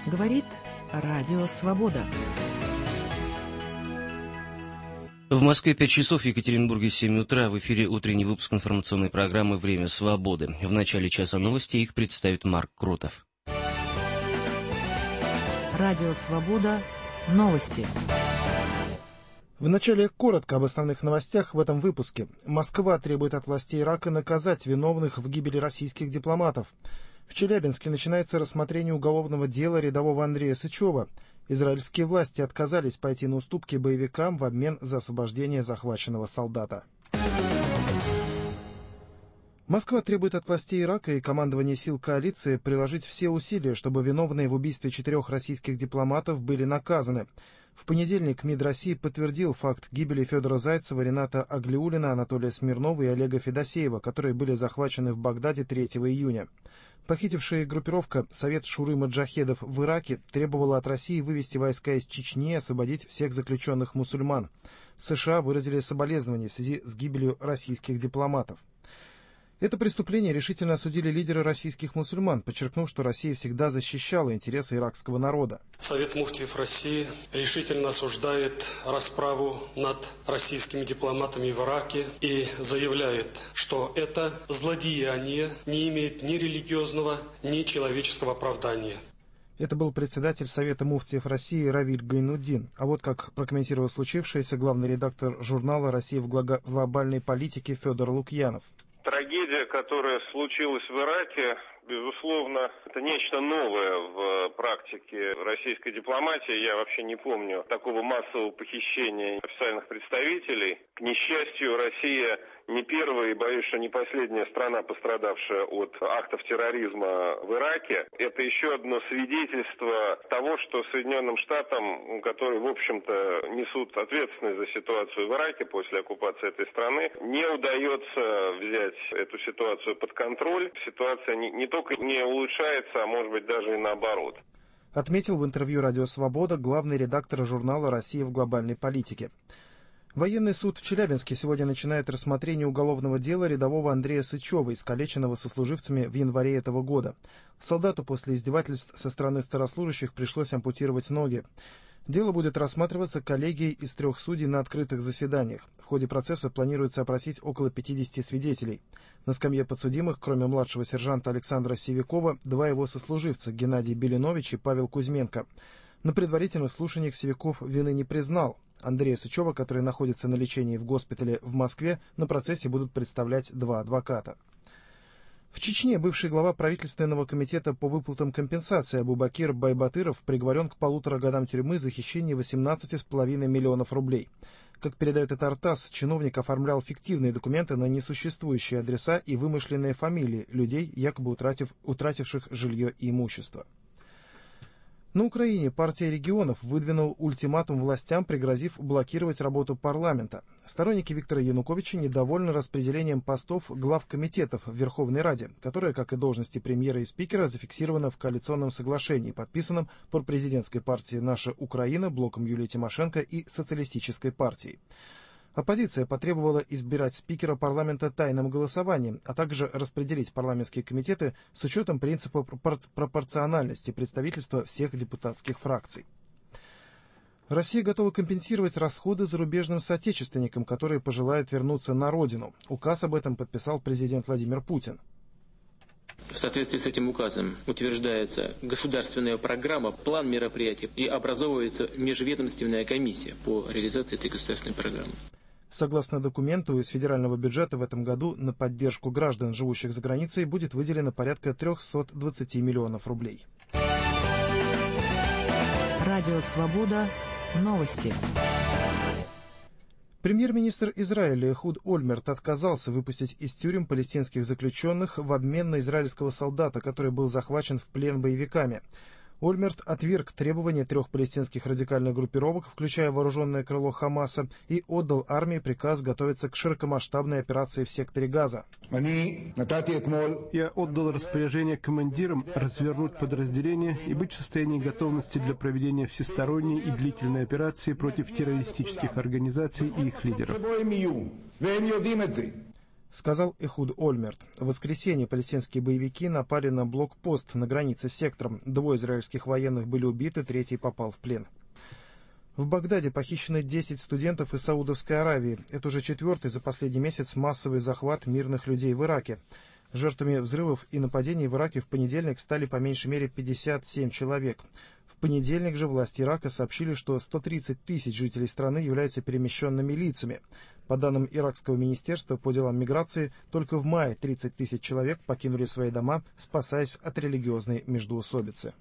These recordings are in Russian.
Говорит Радио Свобода. В Москве 5 часов, в Екатеринбурге 7 утра. В эфире утренний выпуск информационной программы «Время свободы». В начале часа новости их представит Марк Крутов. Радио Свобода. Новости. Вначале коротко об основных новостях в этом выпуске. Москва требует от властей Ирака наказать виновных в гибели российских дипломатов. В Челябинске начинается рассмотрение уголовного дела рядового Андрея Сычева. Израильские власти отказались пойти на уступки боевикам в обмен за освобождение захваченного солдата. Москва требует от властей Ирака и командования сил коалиции приложить все усилия, чтобы виновные в убийстве 4 российских дипломатов были наказаны. В понедельник МИД России подтвердил факт гибели Федора Зайцева, Рената Аглиуллина, Анатолия Смирнова и Олега Федосеева, которые были захвачены в Багдаде 3 июня. Похитившая группировка Совет Шуры-Маджахедов в Ираке требовала от России вывести войска из Чечни и освободить всех заключенных мусульман. США выразили соболезнования в связи с гибелью российских дипломатов. Это преступление решительно осудили лидеры российских мусульман, подчеркнув, что Россия всегда защищала интересы иракского народа. Совет муфтиев России решительно осуждает расправу над российскими дипломатами в Ираке и заявляет, что это злодеяние не имеет ни религиозного, ни человеческого оправдания. Это был председатель Совета муфтиев России Равиль Гайнуддин. А вот как прокомментировал случившееся главный редактор журнала «Россия в глобальной политике» Федор Лукьянов. Трагедия, которая случилась в Ираке, безусловно, это нечто новое в практике российской дипломатии. Я вообще не помню такого массового похищения официальных представителей. К несчастью, Россия не первая и, боюсь, что не последняя страна, пострадавшая от актов терроризма в Ираке. Это еще одно свидетельство того, что Соединенным Штатам, которые, в общем-то, несут ответственность за ситуацию в Ираке после оккупации этой страны, не удается взять эту ситуацию под контроль. Ситуация не только не улучшается, а может быть даже и наоборот. Отметил в интервью «Радио Свобода» главный редактор журнала «Россия в глобальной политике». Военный суд в Челябинске сегодня начинает рассмотрение уголовного дела рядового Андрея Сычева, искалеченного сослуживцами в январе этого года. Солдату после издевательств со стороны старослужащих пришлось ампутировать ноги. Дело будет рассматриваться коллегией из 3 судей на открытых заседаниях. В ходе процесса планируется опросить около 50 свидетелей. На скамье подсудимых, кроме младшего сержанта Александра Сивякова, 2 его сослуживца, Геннадий Белинович и Павел Кузьменко. На предварительных слушаниях Сивяков вины не признал. Андрея Сычева, который находится на лечении в госпитале в Москве, на процессе будут представлять 2 адвоката. В Чечне бывший глава правительственного комитета по выплатам компенсации Абубакир Байбатыров приговорен к 1,5 годам тюрьмы за хищение 18,5 миллионов рублей. Как передает это ТАСС, чиновник оформлял фиктивные документы на несуществующие адреса и вымышленные фамилии людей, якобы утративших жилье и имущество. На Украине партия регионов выдвинул ультиматум властям, пригрозив блокировать работу парламента. Сторонники Виктора Януковича недовольны распределением постов глав комитетов в Верховной Раде, которое, как и должности премьера и спикера, зафиксировано в коалиционном соглашении, подписанном пропрезидентской партией «Наша Украина», блоком Юлии Тимошенко и социалистической партией. Оппозиция потребовала избирать спикера парламента тайным голосованием, а также распределить парламентские комитеты с учетом принципа пропорциональности представительства всех депутатских фракций. Россия готова компенсировать расходы зарубежным соотечественникам, которые пожелают вернуться на родину. Указ об этом подписал президент Владимир Путин. В соответствии с этим указом утверждается государственная программа, план мероприятий и образовывается межведомственная комиссия по реализации этой государственной программы. Согласно документу, из федерального бюджета в этом году на поддержку граждан, живущих за границей, будет выделено порядка 320 миллионов рублей. Радио Свобода. Новости. Премьер-министр Израиля Эхуд Ольмерт отказался выпустить из тюрем палестинских заключенных в обмен на израильского солдата, который был захвачен в плен боевиками. Ольмерт отверг требования 3 палестинских радикальных группировок, включая вооруженное крыло Хамаса, и отдал армии приказ готовиться к широкомасштабной операции в секторе Газа. Я отдал распоряжение командирам развернуть подразделения и быть в состоянии готовности для проведения всесторонней и длительной операции против террористических организаций и их лидеров. сказал Эхуд Ольмерт. В воскресенье палестинские боевики напали на блокпост на границе с сектором. 2 израильских военных были убиты, 3-й попал в плен. В Багдаде похищены 10 студентов из Саудовской Аравии. Это уже 4-й за последний месяц массовый захват мирных людей в Ираке. Жертвами взрывов и нападений в Ираке в понедельник стали по меньшей мере 57 человек. В понедельник же власти Ирака сообщили, что 130 тысяч жителей страны являются перемещенными лицами. По данным Иракского министерства по делам миграции, только в мае 30 тысяч человек покинули свои дома, спасаясь от религиозной междоусобицы.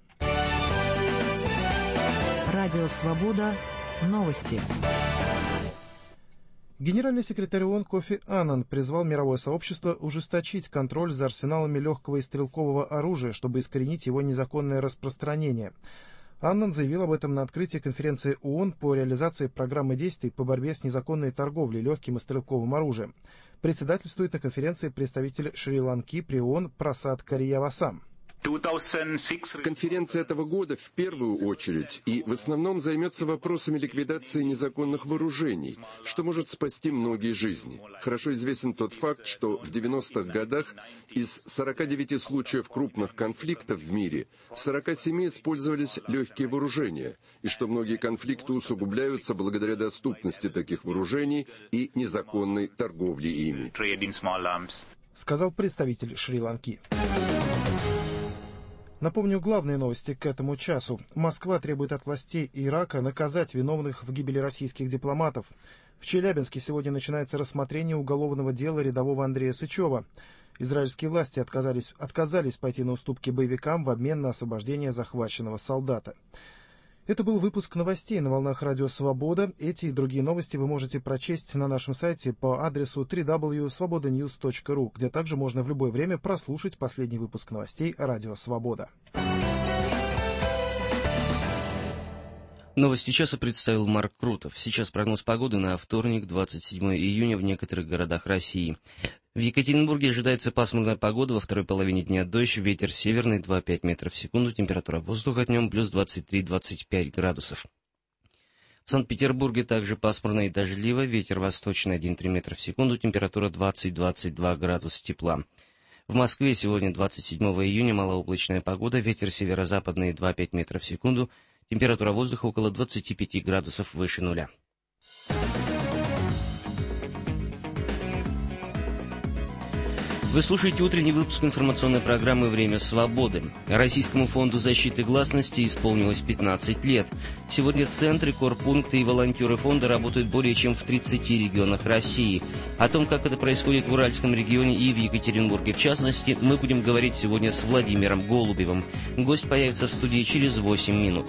Радио «Свобода». Новости. Генеральный секретарь ООН Кофи Аннан призвал мировое сообщество ужесточить контроль за арсеналами легкого и стрелкового оружия, чтобы искоренить его незаконное распространение. Аннан заявил об этом на открытии конференции ООН по реализации программы действий по борьбе с незаконной торговлей легким и стрелковым оружием. Председательствует на конференции представитель Шри-Ланки при ООН Прасад Кариявасам. Конференция этого года в первую очередь и в основном займется вопросами ликвидации незаконных вооружений, что может спасти многие жизни. Хорошо известен тот факт, что в 90-х годах из 49 случаев крупных конфликтов в мире в 47 использовались легкие вооружения, и что многие конфликты усугубляются благодаря доступности таких вооружений и незаконной торговле ими, сказал представитель Шри-Ланки. Напомню главные новости к этому часу. Москва требует от властей Ирака наказать виновных в гибели российских дипломатов. В Челябинске сегодня начинается рассмотрение уголовного дела рядового Андрея Сычева. Израильские власти отказались пойти на уступки боевикам в обмен на освобождение захваченного солдата. Это был выпуск новостей на волнах Радио Свобода. Эти и другие новости вы можете прочесть на нашем сайте по адресу www.svobodanews.ru, где также можно в любое время прослушать последний выпуск новостей Радио Свобода. Новости часа представил Марк Крутов. Сейчас прогноз погоды на вторник, 27 июня в некоторых городах России. В Екатеринбурге ожидается пасмурная погода, во второй половине дня дождь, ветер северный 2,5 метров в секунду, температура воздуха днем плюс 23-25 градусов. В Санкт-Петербурге также пасмурно и дождливо, ветер восточный 1,3 метра в секунду, температура 20-22 градуса тепла. В Москве сегодня 27 июня малооблачная погода, ветер северо-западный 2,5 метра в секунду, температура воздуха около 25 градусов выше нуля. Вы слушаете утренний выпуск информационной программы «Время свободы». Российскому фонду защиты гласности исполнилось 15 лет. Сегодня центры, корпункты и волонтеры фонда работают более чем в 30 регионах России. О том, как это происходит в Уральском регионе и в Екатеринбурге в частности, мы будем говорить сегодня с Владимиром Голубевым. Гость появится в студии через 8 минут.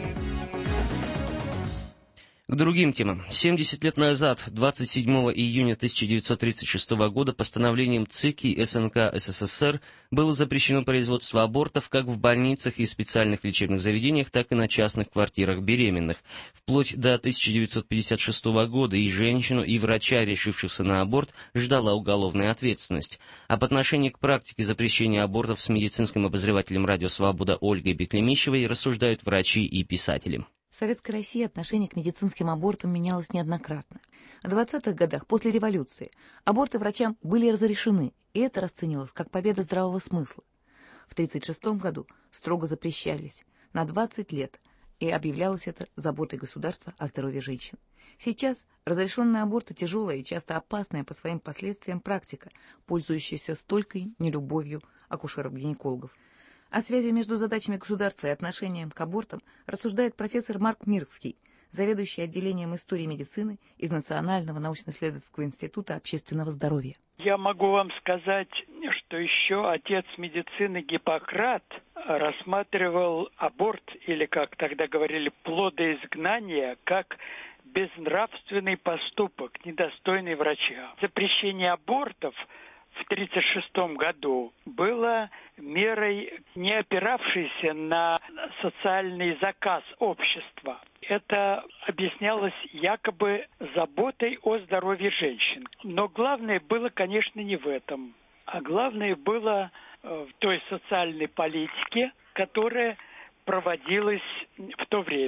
К другим темам. 70 лет назад, 27 июня 1936 года, постановлением ЦИК и СНК СССР было запрещено производство абортов как в больницах и специальных лечебных заведениях, так и на частных квартирах беременных. Вплоть до 1956 года и женщину, и врача, решившихся на аборт, ждала уголовная ответственность. Об отношении к практике запрещения абортов с медицинским обозревателем «Радио Свобода» Ольгой Беклемищевой рассуждают врачи и писатели. В Советской России отношение к медицинским абортам менялось неоднократно. В 20-х годах, после революции, аборты врачам были разрешены, и это расценивалось как победа здравого смысла. В 1936 году строго запрещались на 20 лет, и объявлялось это заботой государства о здоровье женщин. Сейчас разрешенные аборты – тяжелая и часто опасная по своим последствиям практика, пользующаяся столькой нелюбовью акушеров-гинекологов. О связи между задачами государства и отношением к абортам рассуждает профессор Марк Мирский, заведующий отделением истории медицины из Национального научно-исследовательского института общественного здоровья. Я могу вам сказать, что еще отец медицины Гиппократ рассматривал аборт, или, как тогда говорили, плодоизгнание, как безнравственный поступок, недостойный врача. Запрещение абортов в 1936 году было мерой, не опиравшейся на социальный заказ общества. Это объяснялось якобы заботой о здоровье женщин. Но главное было, конечно, не в этом. А главное было в той социальной политике, которая проводилась в то время.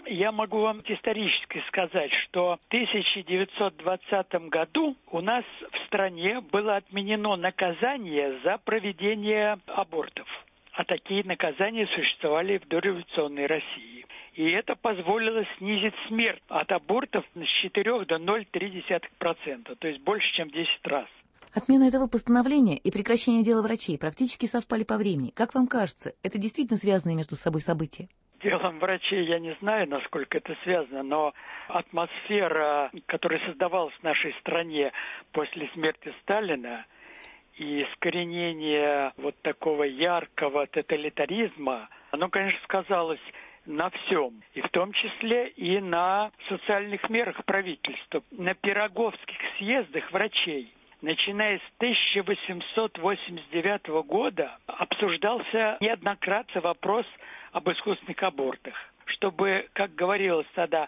Я могу вам исторически сказать, что в 1920 году у нас в стране было отменено наказание за проведение абортов. А такие наказания существовали в дореволюционной России. И это позволило снизить смерть от абортов с 4 до 0,3%, то есть больше, чем 10 раз. Отмена этого постановления и прекращение дела врачей практически совпали по времени. Как вам кажется, это действительно связанные между собой события? Делом врачей я не знаю, насколько это связано, но атмосфера, которая создавалась в нашей стране после смерти Сталина, и искоренение вот такого яркого тоталитаризма, оно, конечно, сказалось на всем, и в том числе и на социальных мерах правительства. На Пироговских съездах врачей, начиная с 1889 года, обсуждался неоднократно вопрос об искусственных абортах, чтобы, как говорилось тогда,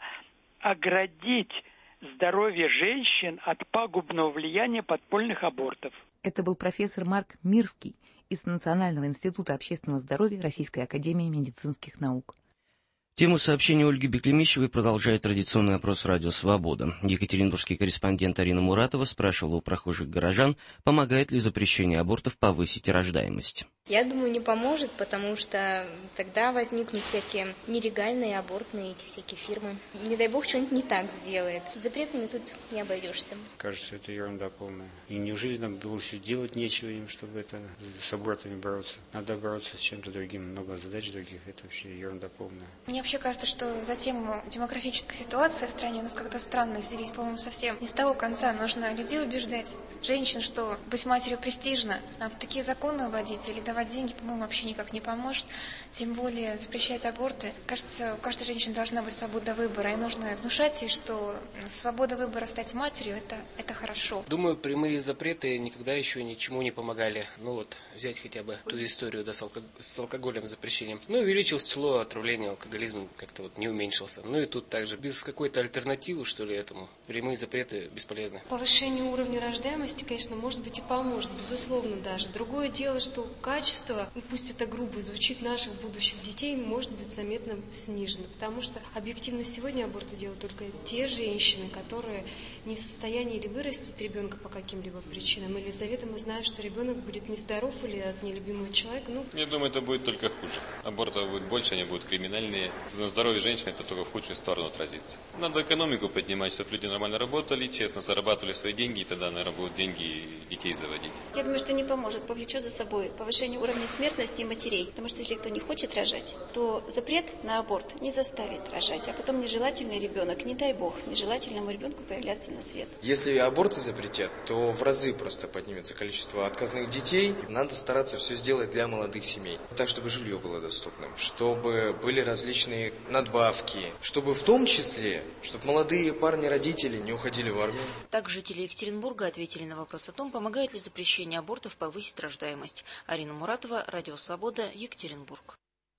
оградить здоровье женщин от пагубного влияния подпольных абортов. Это был профессор Марк Мирский из Национального института общественного здоровья Российской академии медицинских наук. Тему сообщения Ольги Беклемищевой продолжает традиционный опрос «Радио Свобода». Екатеринбургский корреспондент Арина Муратова спрашивала у прохожих горожан, помогает ли запрещение абортов повысить рождаемость. Я думаю, не поможет, потому что тогда возникнут всякие нелегальные абортные эти всякие фирмы. Не дай бог, что-нибудь не так сделает. Запретами тут не обойдешься. Кажется, это ерунда полная. И неужели нам больше делать нечего им, чтобы это с абортами бороться? Надо бороться с чем-то другим, много задач других. Это вообще ерунда полная. Мне вообще кажется, что за тему демографической ситуации в стране у нас как-то странно взялись, по-моему, совсем не с того конца. Нужно людей убеждать, женщин, что быть матерью престижно, а вот такие законы вводить или давать деньги, по-моему, вообще никак не поможет. Тем более запрещать аборты. Кажется, у каждой женщины должна быть свобода выбора, и нужно внушать ей, что свобода выбора стать матерью – это хорошо. Думаю, прямые запреты никогда еще ничему не помогали. Ну вот, взять хотя бы ту историю с алкоголем, запрещением. Ну, увеличилось число отравлений алкоголизмом, как-то вот не уменьшился. Ну и тут также без какой-то альтернативы, что ли, этому. Прямые запреты бесполезны. Повышение уровня рождаемости, конечно, может быть и поможет, безусловно даже. Другое дело, что качество, пусть это грубо звучит, наших будущих детей может быть заметно снижено. Потому что объективно сегодня аборты делают только те женщины, которые не в состоянии или вырастить ребенка по каким-либо причинам, или заведомо знают, что ребенок будет нездоров или от нелюбимого человека. Я думаю, это будет только хуже. Абортов будет больше, они будут криминальные. На здоровье женщины это только в худшую сторону отразится. Надо экономику поднимать, чтобы люди нормально работали, честно зарабатывали свои деньги, и тогда, наверное, будут деньги детей заводить. Я думаю, что не поможет, повлечет за собой повышение уровня смертности матерей. Потому что если кто не хочет рожать, то запрет на аборт не заставит рожать. А потом нежелательный ребенок, не дай бог, нежелательному ребенку появляться на свет. Если аборты запретят, то в разы просто поднимется количество отказных детей. Надо стараться все сделать для молодых семей. Так, чтобы жилье было доступным, чтобы были различные надбавки, чтобы в том числе, чтобы молодые парни-родители не уходили в армию. Так жители Екатеринбурга ответили на вопрос о том, помогает ли запрещение абортов повысить рождаемость. Арина Муратова, Радио Свобода, Екатеринбург.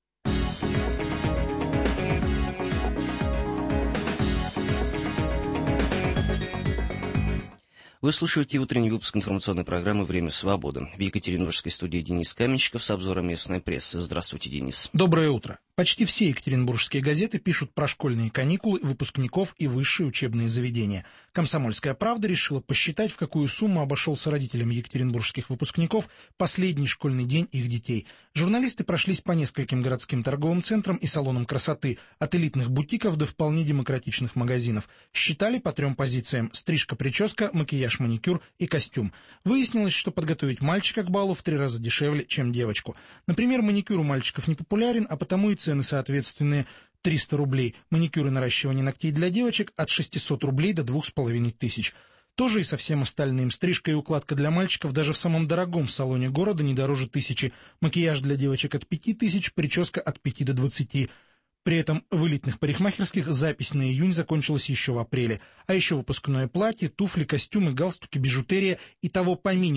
Вы слушаете утренний выпуск информационной программы «Время свободы». В Екатеринбургской студии Денис Каменщиков с обзором местной прессы. Здравствуйте, Денис. Доброе утро. Почти все екатеринбургские газеты пишут про школьные каникулы, выпускников и высшие учебные заведения. «Комсомольская правда» решила посчитать, в какую сумму обошелся родителям екатеринбургских выпускников последний школьный день их детей. Журналисты прошлись по нескольким городским торговым центрам и салонам красоты, от элитных бутиков до вполне демократичных магазинов. Считали по 3 позициям: стрижка-прическа, макияж, маникюр и костюм. Выяснилось, что подготовить мальчика к балу в 3 раза дешевле, чем девочку. Например, маникюр у мальчиков не популярен, а потому и цены соответственные: 300 рублей. Маникюр и наращивание ногтей для девочек от 600 рублей до 2500. Тоже и со всем остальным. Стрижка и укладка для мальчиков даже в самом дорогом салоне города не дороже 1000. Макияж для девочек от 5000, прическа от 5 до 20. При этом в элитных парикмахерских запись на июнь закончилась еще в апреле. А еще выпускное платье, туфли, костюмы, галстуки, бижутерия. Итого по минимуму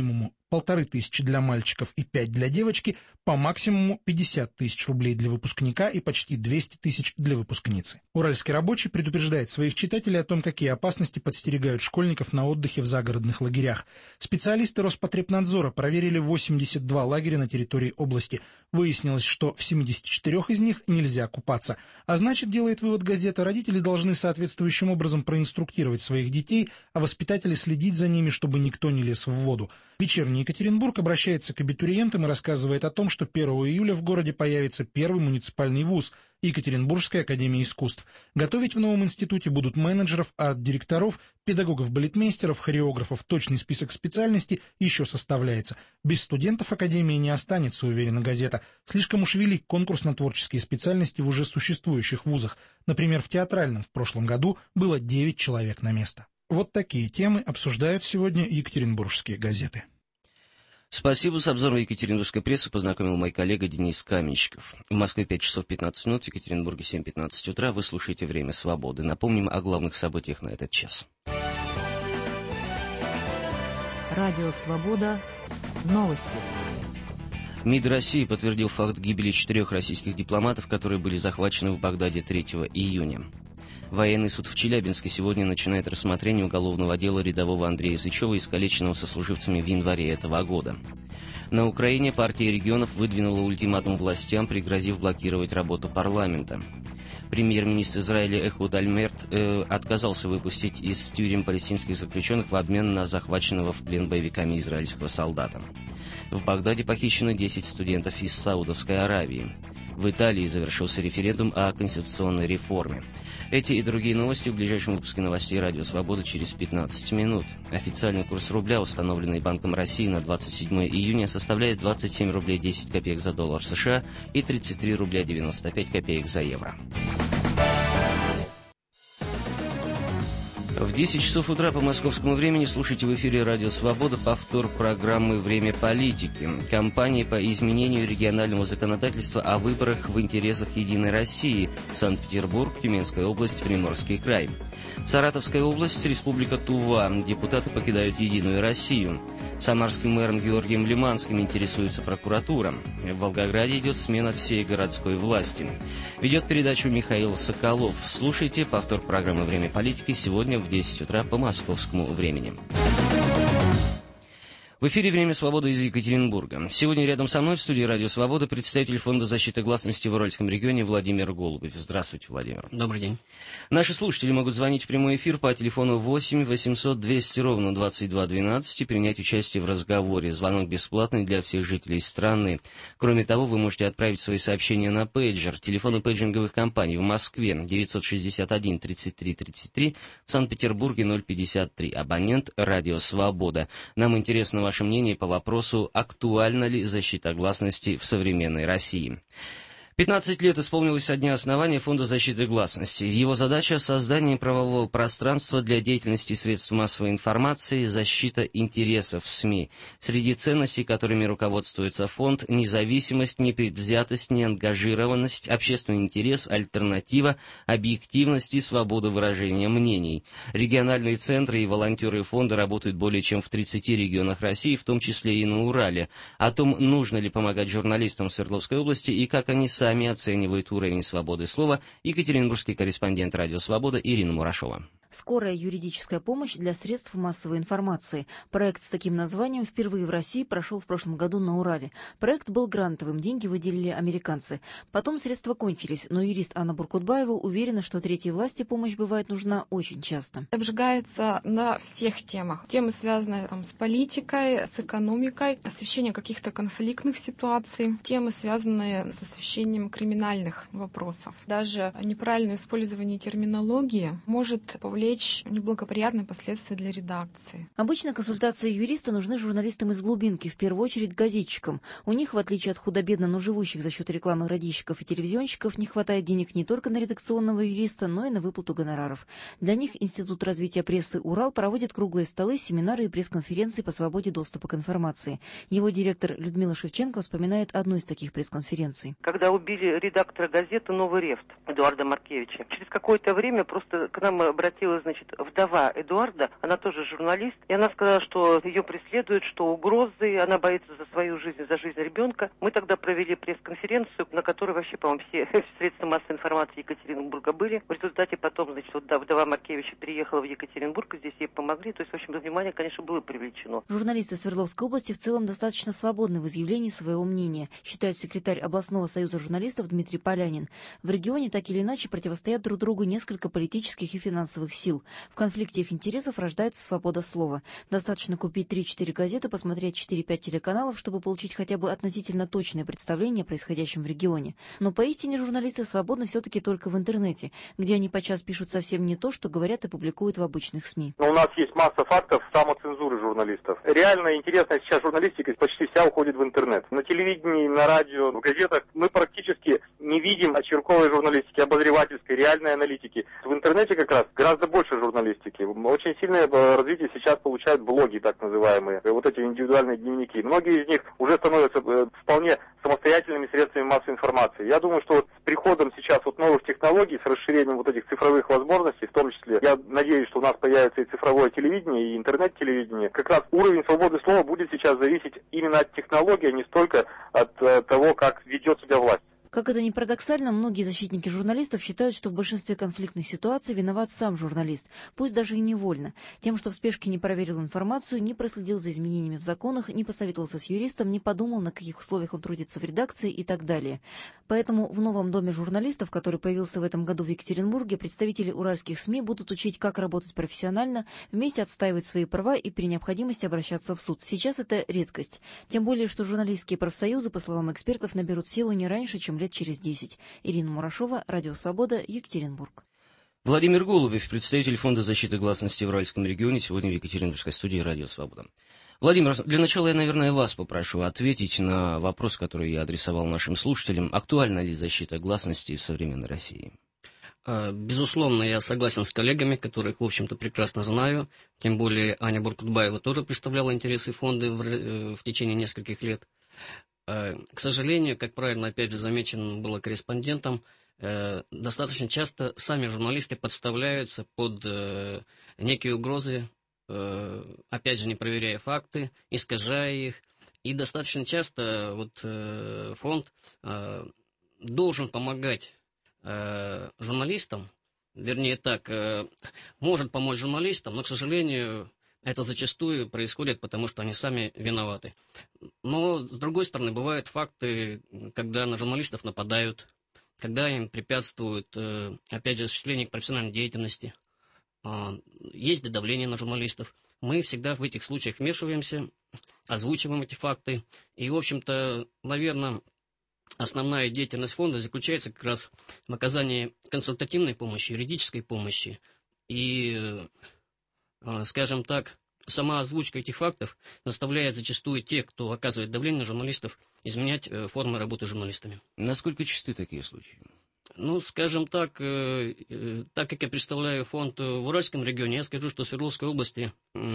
1500 для мальчиков и 5 для девочки, по максимуму 50 тысяч рублей для выпускника и почти 200 тысяч для выпускницы. Уральский рабочий предупреждает своих читателей о том, какие опасности подстерегают школьников на отдыхе в загородных лагерях. Специалисты Роспотребнадзора проверили 82 лагеря на территории области. Выяснилось, что в 74 из них нельзя купаться. А значит, делает вывод газета, родители должны соответствующим образом проинструктировать своих детей, а воспитатели следить за ними, чтобы никто не лез в воду. Вечерний Екатеринбург обращается к абитуриентам и рассказывает о том, что 1 июля в городе появится первый муниципальный вуз – Екатеринбургская академия искусств. Готовить в новом институте будут менеджеров, арт-директоров, педагогов-балетмейстеров, хореографов. Точный список специальностей еще составляется. Без студентов академии не останется, уверена газета. Слишком уж велик конкурс на творческие специальности в уже существующих вузах. Например, в театральном в прошлом году было 9 человек на место. Вот такие темы обсуждают сегодня екатеринбургские газеты. Спасибо. С обзором екатеринбургской прессы познакомил мой коллега Денис Каменщиков. В Москве 5 часов 15 минут, в Екатеринбурге 7:15 утра. Вы слушаете «Время свободы». Напомним о главных событиях на этот час. Радио «Свобода». Новости. МИД России подтвердил факт гибели 4 российских дипломатов, которые были захвачены в Багдаде 3 июня. Военный суд в Челябинске сегодня начинает рассмотрение уголовного дела рядового Андрея Сычева, искалеченного сослуживцами в январе этого года. На Украине партия регионов выдвинула ультиматум властям, пригрозив блокировать работу парламента. Премьер-министр Израиля Эхуд Ольмерт отказался выпустить из тюрем палестинских заключенных в обмен на захваченного в плен боевиками израильского солдата. В Багдаде похищены 10 студентов из Саудовской Аравии. В Италии завершился референдум о конституционной реформе. Эти и другие новости в ближайшем выпуске новостей «Радио Свобода» через 15 минут. Официальный курс рубля, установленный Банком России на 27 июня, составляет 27 рублей 10 копеек за доллар США и 33 рубля 95 копеек за евро. В 10 часов утра по московскому времени слушайте в эфире «Радио Свобода» повтор программы «Время политики». Кампания по изменению регионального законодательства о выборах в интересах «Единой России». Санкт-Петербург, Тюменская область, Приморский край. Саратовская область, Республика Тува. Депутаты покидают «Единую Россию». Самарским мэром Георгием Лиманским интересуется прокуратура. В Волгограде идет смена всей городской власти. Ведет передачу Михаил Соколов. Слушайте повтор программы «Время политики» сегодня в 10 утра по московскому времени. В эфире «Время свободы» из Екатеринбурга. Сегодня рядом со мной в студии «Радио Свобода» представитель Фонда защиты гласности в Уральском регионе Владимир Голубев. Здравствуйте, Владимир. Добрый день. Наши слушатели могут звонить в прямой эфир по телефону 8 800 200 ровно 2212 и принять участие в разговоре. Звонок бесплатный для всех жителей страны. Кроме того, вы можете отправить свои сообщения на пейджер. Телефоны пейджинговых компаний в Москве 961 33 33, в Санкт-Петербурге 053. Абонент «Радио Свобода». Нам интересно ваше мнение по вопросу, актуальна ли защита гласности в современной России. 15 лет исполнилось со дня основания Фонда защиты гласности. Его задача – создание правового пространства для деятельности средств массовой информации, защита интересов СМИ. Среди ценностей, которыми руководствуется фонд, независимость, непредвзятость, неангажированность, общественный интерес, альтернатива, объективность и свобода выражения мнений. Региональные центры и волонтеры фонда работают более чем в 30 регионах России, в том числе и на Урале. О том, нужно ли помогать журналистам в Свердловской области и как они сами оценивают уровень свободы слова, екатеринбургский корреспондент «Радио Свобода» Ирина Мурашова. Скорая юридическая помощь для средств массовой информации. Проект с таким названием впервые в России прошел в прошлом году на Урале. Проект был грантовым, деньги выделили американцы. Потом средства кончились, но юрист Анна Буркутбаева уверена, что третьей власти помощь бывает нужна очень часто. Обжигается на всех темах. Темы, связанные с политикой, с экономикой, освещение каких-то конфликтных ситуаций, темы, связанные с освещением криминальных вопросов. Даже неправильное использование терминологии может повлечь неблагоприятные последствия для редакции. Обычно консультации юриста нужны журналистам из глубинки, в первую очередь газетчикам. У них, в отличие от худо-бедно, но живущих за счет рекламы радищиков и телевизионщиков, не хватает денег не только на редакционного юриста, но и на выплату гонораров. Для них Институт развития прессы «Урал» проводит круглые столы, семинары и пресс-конференции по свободе доступа к информации. Его директор Людмила Шевченко вспоминает одну из таких пресс-конференций. Когда убили редактора газеты «Новый Рефт» Эдуарда Маркевича, через какое-то время просто к нам обратилась появилась, значит, вдова Эдуарда, она тоже журналист, и она сказала, что ее преследуют, что угрозы, она боится за свою жизнь, за жизнь ребенка. Мы тогда провели пресс-конференцию, на которой вообще, по-моему, все средства массовой информации Екатеринбурга были. В результате потом, значит, вот вдова Маркевича приехала в Екатеринбург, здесь ей помогли, то есть, в общем, внимание, конечно, было привлечено. Журналисты Свердловской области в целом достаточно свободны в изъявлении своего мнения, считает секретарь областного союза журналистов Дмитрий Полянин. В регионе так или иначе противостоят друг другу несколько политических и финансовых сил. В конфликте их интересов рождается свобода слова. Достаточно купить 3-4 газеты, посмотреть 4-5 телеканалов, чтобы получить хотя бы относительно точное представление о происходящем в регионе. Но поистине журналисты свободны все-таки только в интернете, где они подчас пишут совсем не то, что говорят и публикуют в обычных СМИ. Но у нас есть масса фактов самоцензуры журналистов. Реально интересная сейчас журналистика почти вся уходит в интернет. На телевидении, на радио, в газетах мы практически не видим очерковой журналистики, обозревательской, реальной аналитики. В интернете как раз гораздо больше журналистики. Очень сильное развитие сейчас получают блоги, так называемые, вот эти индивидуальные дневники. Многие из них уже становятся вполне самостоятельными средствами массовой информации. Я думаю, что вот с приходом сейчас вот новых технологий, с расширением вот этих цифровых возможностей, в том числе, я надеюсь, что у нас появится и цифровое телевидение, и интернет-телевидение. Как раз уровень свободы слова будет сейчас зависеть именно от технологий, а не столько от того, как ведет себя власть. Как это ни парадоксально, многие защитники журналистов считают, что в большинстве конфликтных ситуаций виноват сам журналист, пусть даже и невольно, тем, что в спешке не проверил информацию, не проследил за изменениями в законах, не посоветовался с юристом, не подумал, на каких условиях он трудится в редакции и так далее. Поэтому в новом доме журналистов, который появился в этом году в Екатеринбурге, представители уральских СМИ будут учить, как работать профессионально, вместе отстаивать свои права и при необходимости обращаться в суд. Сейчас это редкость. Тем более, что журналистские профсоюзы, по словам экспертов, наберут силу не раньше, чем лет через 10. Ирина Мурашова, Радио Свобода, Екатеринбург. Владимир Голубев, представитель Фонда защиты гласности в Уральском регионе, сегодня в Екатеринбургской студии Радио Свобода. Владимир, для начала я, наверное, вас попрошу ответить на вопрос, который я адресовал нашим слушателям. Актуальна ли защита гласности в современной России? Безусловно, я согласен с коллегами, которых, в общем-то, прекрасно знаю. Тем более Аня Буркутбаева тоже представляла интересы фонда в течение нескольких лет. К сожалению, как правильно, опять же, замечено было корреспондентом, достаточно часто сами журналисты подставляются под некие угрозы, опять же, не проверяя факты, искажая их. И достаточно часто вот фонд должен помогать журналистам, вернее так, может помочь журналистам, но, к сожалению, это зачастую происходит, потому что они сами виноваты. Но, с другой стороны, бывают факты, когда на журналистов нападают, когда им препятствуют, опять же, осуществление профессиональной деятельности. Есть давление на журналистов. Мы всегда в этих случаях вмешиваемся, озвучиваем эти факты. И, в общем-то, наверное, основная деятельность фонда заключается как раз в оказании консультативной помощи, юридической помощи. И, скажем так, сама озвучка этих фактов заставляет зачастую тех, кто оказывает давление на журналистов, изменять формы работы с журналистами. Насколько часты такие случаи? Ну, скажем так, так как я представляю фонд в Уральском регионе, я скажу, что в Свердловской области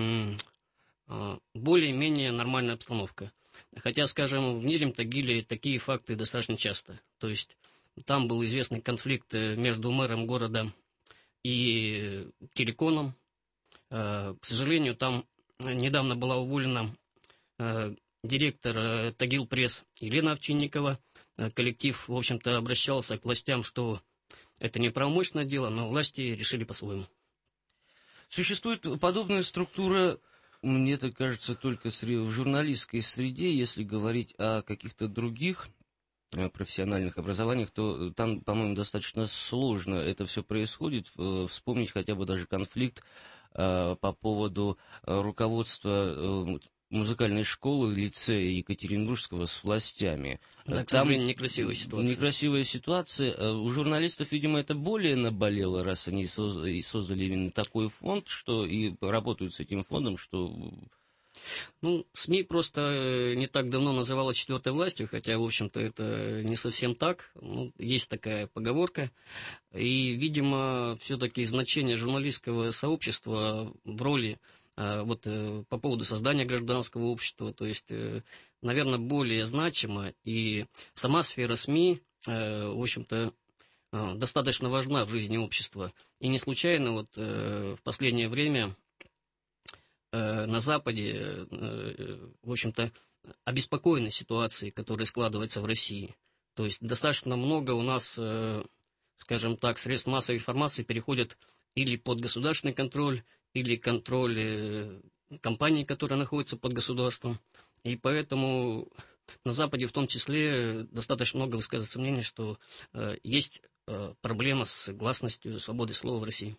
более-менее нормальная обстановка. Хотя, скажем, в Нижнем Тагиле такие факты достаточно часто. То есть там был известный конфликт между мэром города и телеконом. К сожалению, там недавно была уволена директор Тагил Пресс Елена Овчинникова. Коллектив, в общем-то, обращался к властям, что это неправомочное дело, но власти решили по-своему. Существует подобная структура, мне так кажется, только в журналистской среде. Если говорить о каких-то других профессиональных образованиях, то там, по-моему, достаточно сложно это все происходит. Вспомнить хотя бы даже конфликт по поводу руководства музыкальной школы, лицея Екатеринбургского с властями. Да, к сожалению, некрасивая ситуация. Некрасивая ситуация. У журналистов, видимо, это более наболело, раз они создали именно такой фонд, что и работают с этим фондом, что... Ну, СМИ просто не так давно называла четвертой властью, хотя, в общем-то, это не совсем так. Ну, есть такая поговорка. И, видимо, все-таки значение журналистского сообщества в роли вот по поводу создания гражданского общества, то есть, наверное, более значимо. И сама сфера СМИ, в общем-то, достаточно важна в жизни общества. И не случайно вот в последнее время на Западе, в общем-то, обеспокоены ситуацией, которая складывается в России. То есть достаточно много у нас, скажем так, средств массовой информации переходят или под государственный контроль, или контроль компаний, которые находятся под государством. И поэтому на Западе в том числе достаточно много высказывается мнение, что есть проблема с гласностью, свободой слова в России.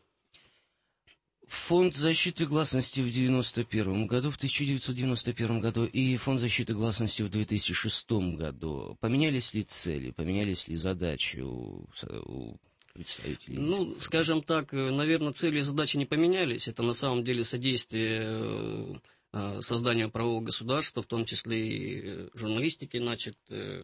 Фонд защиты гласности в 1991 году, в 1991 году и Фонд защиты гласности в 2006 году. Поменялись ли цели, поменялись ли задачи у представителей? Ну, скажем так, наверное, цели и задачи не поменялись. Это на самом деле содействие созданию правового государства, в том числе и журналистики, значит.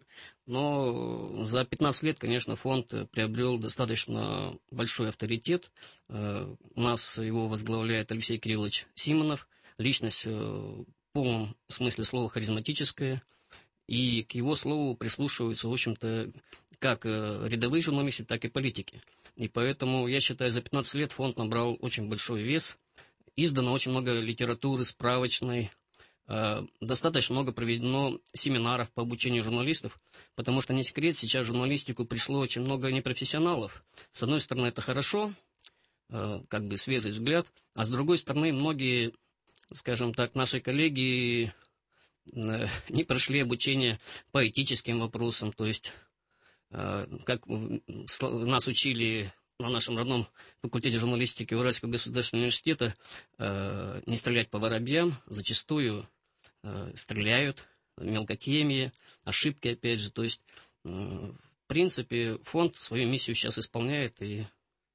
Но за 15 лет, конечно, фонд приобрел достаточно большой авторитет. У нас его возглавляет Алексей Кириллович Симонов, личность в полном смысле слова харизматическая, и к его слову прислушиваются, в общем-то, как рядовые журналисты, так и политики. И поэтому, я считаю, за 15 лет фонд набрал очень большой вес. Издано очень много литературы справочной, достаточно много проведено семинаров по обучению журналистов, потому что не секрет, сейчас в журналистику пришло очень много непрофессионалов. С одной стороны, это хорошо, как бы свежий взгляд, а с другой стороны, многие, скажем так, наши коллеги не прошли обучение по этическим вопросам, то есть, как нас учили на нашем родном факультете журналистики Уральского государственного университета, не стрелять по воробьям, зачастую стреляют, мелкотемье, ошибки, опять же. То есть, в принципе, фонд свою миссию сейчас исполняет и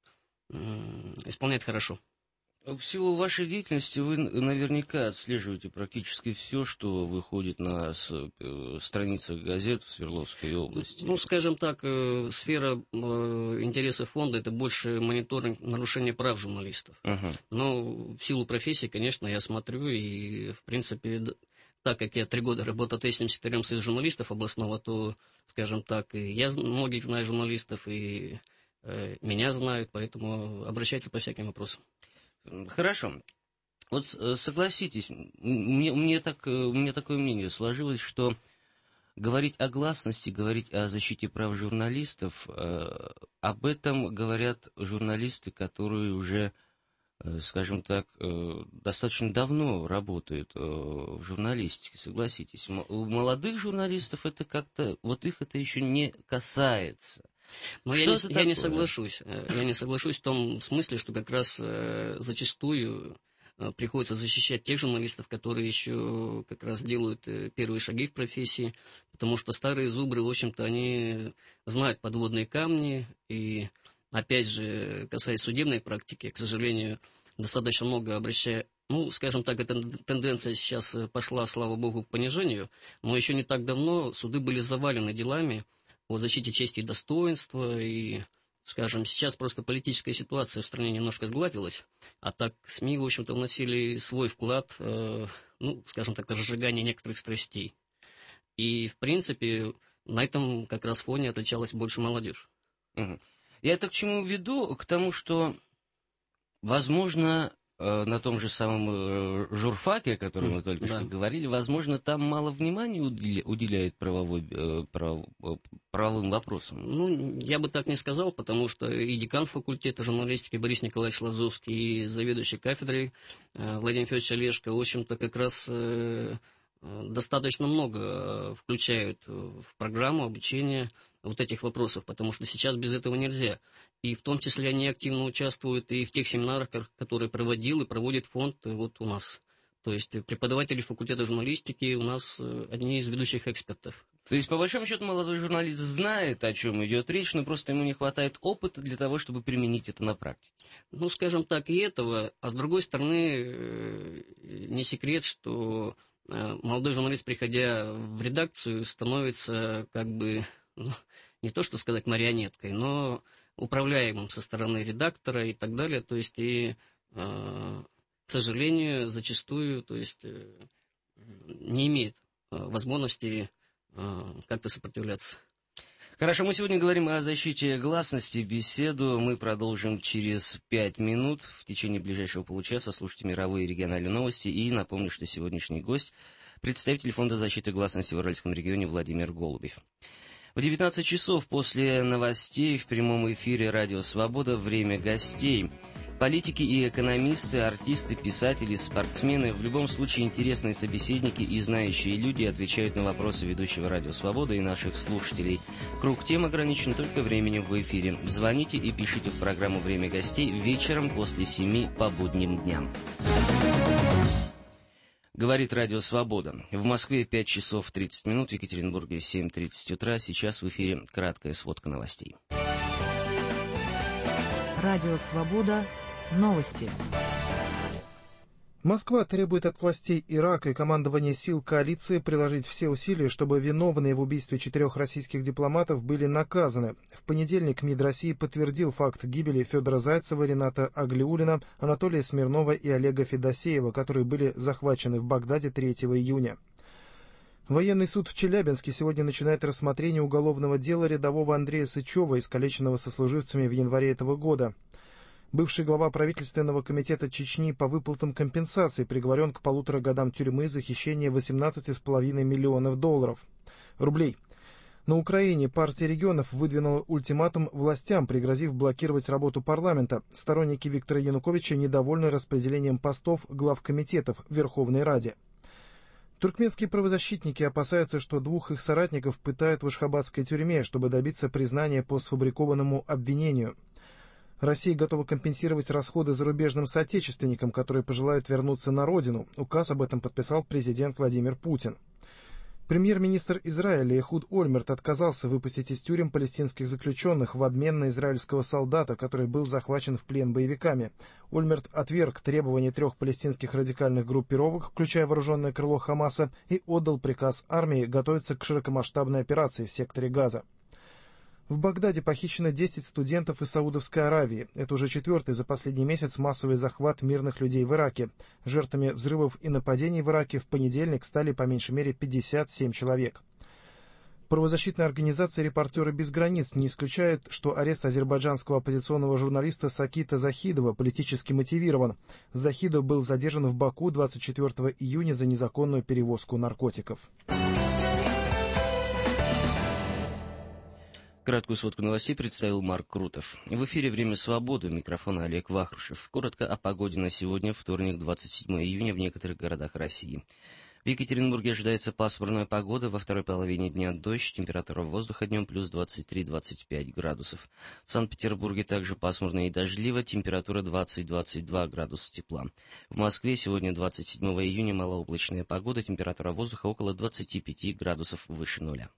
исполняет хорошо. В силу вашей деятельности вы наверняка отслеживаете практически все, что выходит на страницах газет в Свердловской области. Ну, скажем так, сфера интересов фонда – это больше мониторинг нарушения прав журналистов. Но в силу профессии, конечно, я смотрю, и, в принципе, так как я 3 года работал ответственным секретарем Союза журналистов областного, то, скажем так, и я многих знаю журналистов, и меня знают, поэтому обращайтесь по всяким вопросам. Хорошо. Вот согласитесь, у меня такое мнение сложилось, что говорить о гласности, говорить о защите прав журналистов, об этом говорят журналисты, которые уже, скажем так, достаточно давно работают в журналистике, согласитесь. У молодых журналистов это как-то, вот их это еще не касается. Но я не соглашусь. Я не соглашусь в том смысле, что как раз зачастую приходится защищать тех журналистов, которые еще как раз делают первые шаги в профессии, потому что старые зубры, в общем-то, они знают подводные камни, и, опять же, касаясь судебной практики, к сожалению, достаточно много ну, скажем так, эта тенденция сейчас пошла, слава богу, к понижению, но еще не так давно суды были завалены делами о защите чести и достоинства, и, скажем, сейчас просто политическая ситуация в стране немножко сгладилась, а так СМИ, в общем-то, вносили свой вклад, ну, скажем так, разжигание некоторых страстей. И, в принципе, на этом как раз фоне отличалась больше молодежь. Я это к чему веду? К тому, что, возможно, на том же самом журфаке, о котором мы только что говорили, возможно, там мало внимания уделяют правовым вопросам. Ну, я бы так не сказал, потому что и декан факультета журналистики Борис Николаевич Лазовский, и заведующий кафедрой Владимир Федорович Олешко, в общем-то, как раз достаточно много включают в программу обучения вот этих вопросов, потому что сейчас без этого нельзя. И в том числе они активно участвуют и в тех семинарах, которые проводил и проводит фонд вот у нас. То есть преподаватели факультета журналистики у нас одни из ведущих экспертов. То есть, по большому счету, молодой журналист знает, о чем идет речь, но просто ему не хватает опыта для того, чтобы применить это на практике. Ну, скажем так, и этого. А с другой стороны, не секрет, что молодой журналист, приходя в редакцию, становится как бы, ну, не то что сказать марионеткой, но управляемым со стороны редактора и так далее. То есть, и, к сожалению, зачастую, то есть, не имеет возможности как-то сопротивляться. Хорошо, мы сегодня говорим о защите гласности. Беседу мы продолжим через 5 минут. В течение ближайшего получаса слушайте мировые и региональные новости. И напомню, что сегодняшний гость – представитель Фонда защиты гласности в Уральском регионе Владимир Голубев. В 19 часов после новостей в прямом эфире «Радио Свобода» время гостей. Политики и экономисты, артисты, писатели, спортсмены, в любом случае интересные собеседники и знающие люди отвечают на вопросы ведущего «Радио Свобода» и наших слушателей. Круг тем ограничен только временем в эфире. Звоните и пишите в программу «Время гостей» вечером после 7 по будним дням. Говорит «Радио Свобода». В Москве 5 часов 30 минут, в Екатеринбурге 7:30 утра. Сейчас в эфире краткая сводка новостей. Радио Свобода. Новости. Москва требует от властей Ирака и командования сил коалиции приложить все усилия, чтобы виновные в убийстве 4 российских дипломатов были наказаны. В понедельник МИД России подтвердил факт гибели Федора Зайцева, Рената Аглиуллина, Анатолия Смирнова и Олега Федосеева, которые были захвачены в Багдаде 3 июня. Военный суд в Челябинске сегодня начинает рассмотрение уголовного дела рядового Андрея Сычева, искалеченного сослуживцами в январе этого года. Бывший глава правительственного комитета Чечни по выплатам компенсаций приговорен к 1,5 годам тюрьмы за хищение $18,5 миллионов рублей. На Украине партия регионов выдвинула ультиматум властям, пригрозив блокировать работу парламента. Сторонники Виктора Януковича недовольны распределением постов глав комитетов в Верховной Раде. Туркменские правозащитники опасаются, что 2 их соратников пытают в ашхабадской тюрьме, чтобы добиться признания по сфабрикованному обвинению. Россия готова компенсировать расходы зарубежным соотечественникам, которые пожелают вернуться на родину. Указ об этом подписал президент Владимир Путин. Премьер-министр Израиля Эхуд Ольмерт отказался выпустить из тюрем палестинских заключенных в обмен на израильского солдата, который был захвачен в плен боевиками. Ольмерт отверг требования 3 палестинских радикальных группировок, включая вооруженное крыло Хамаса, и отдал приказ армии готовиться к широкомасштабной операции в секторе Газа. В Багдаде похищено 10 студентов из Саудовской Аравии. Это уже 4-й за последний месяц массовый захват мирных людей в Ираке. Жертвами взрывов и нападений в Ираке в понедельник стали по меньшей мере 57 человек. Правозащитная организация «Репортеры без границ» не исключает, что арест азербайджанского оппозиционного журналиста Сакита Захидова политически мотивирован. Захидов был задержан в Баку 24 июня за незаконную перевозку наркотиков. Краткую сводку новостей представил Марк Крутов. В эфире «Время свободы», у микрофона Олег Вахрушев. Коротко о погоде на сегодня, вторник, 27 июня, в некоторых городах России. В Екатеринбурге ожидается пасмурная погода, во второй половине дня дождь, температура воздуха днем плюс 23-25 градусов. В Санкт-Петербурге также пасмурно и дождливо, температура 20-22 градуса тепла. В Москве сегодня, 27 июня, малооблачная погода, температура воздуха около 25 градусов выше нуля.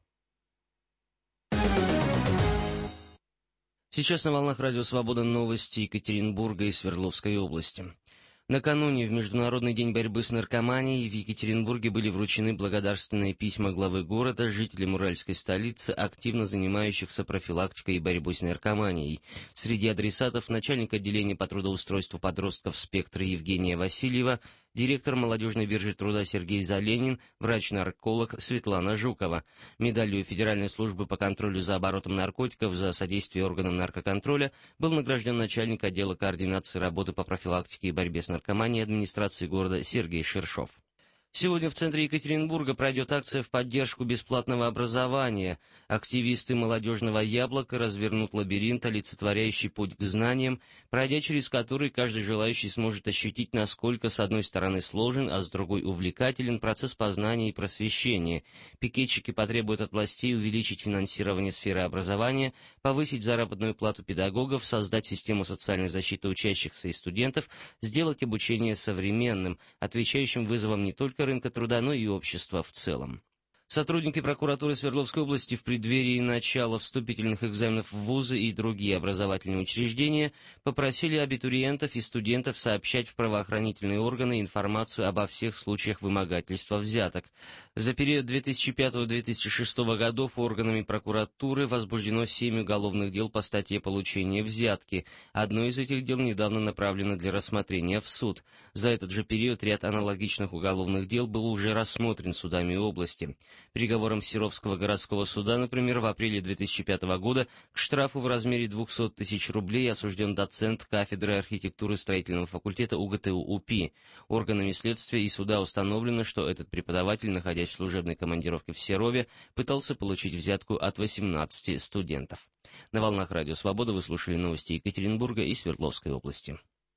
Сейчас на волнах «Радио Свобода» новости Екатеринбурга и Свердловской области. Накануне в Международный день борьбы с наркоманией в Екатеринбурге были вручены благодарственные письма главы города жителям уральской столицы, активно занимающихся профилактикой и борьбой с наркоманией. Среди адресатов начальник отделения по трудоустройству подростков «Спектра» Евгения Васильева, директор молодежной биржи труда Сергей Заленин, врач-нарколог Светлана Жукова. Медалью Федеральной службы по контролю за оборотом наркотиков за содействие органам наркоконтроля был награжден начальник отдела координации работы по профилактике и борьбе с наркоманией администрации города Сергей Шершов. Сегодня в центре Екатеринбурга пройдет акция в поддержку бесплатного образования. Активисты «Молодежного яблока» развернут лабиринт, олицетворяющий путь к знаниям, пройдя через который каждый желающий сможет ощутить, насколько с одной стороны сложен, а с другой увлекателен процесс познания и просвещения. Пикетчики потребуют от властей увеличить финансирование сферы образования, повысить заработную плату педагогов, создать систему социальной защиты учащихся и студентов, сделать обучение современным, отвечающим вызовам не только рынка труда, но и общества в целом. Сотрудники прокуратуры Свердловской области в преддверии начала вступительных экзаменов в вузы и другие образовательные учреждения попросили абитуриентов и студентов сообщать в правоохранительные органы информацию обо всех случаях вымогательства взяток. За период 2005-2006 годов органами прокуратуры возбуждено 7 уголовных дел по статье получения взятки. Одно из этих дел недавно направлено для рассмотрения в суд. За этот же период ряд аналогичных уголовных дел был уже рассмотрен судами области. Приговором Серовского городского суда, например, в апреле 2005 года к штрафу в размере 200 тысяч рублей осужден доцент кафедры архитектуры строительного факультета УГТУ УПИ. Органами следствия и суда установлено, что этот преподаватель, находясь в служебной командировке в Серове, пытался получить взятку от 18 студентов. На волнах Радио Свобода вы слушали новости Екатеринбурга и Свердловской области.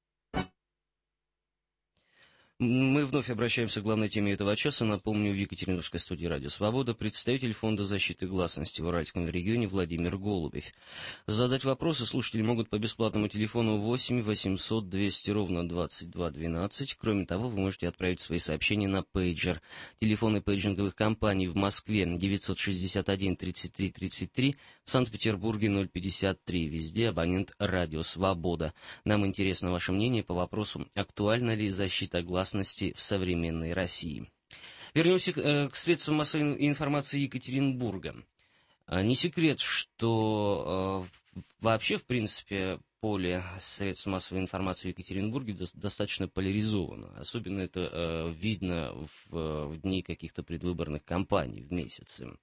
Мы вновь обращаемся к главной теме этого часа. Напомню, в Екатеринбургской студии «Радио Свобода» представитель Фонда защиты гласности в Уральском регионе Владимир Голубев. Задать вопросы слушатели могут по бесплатному телефону 8 800 200 ровно 2212. Кроме того, вы можете отправить свои сообщения на пейджер. Телефоны пейджинговых компаний в Москве 961 33 33, в Санкт-Петербурге 053. Везде абонент «Радио Свобода». Нам интересно ваше мнение по вопросу, актуальна ли защита гласности в современной России. Вернемся к средствам массовой информации Екатеринбурга. Не секрет, что вообще, в принципе, поле средств массовой информации в Екатеринбурге достаточно поляризовано. Особенно это видно в дни каких-то предвыборных кампаний, в месяцы.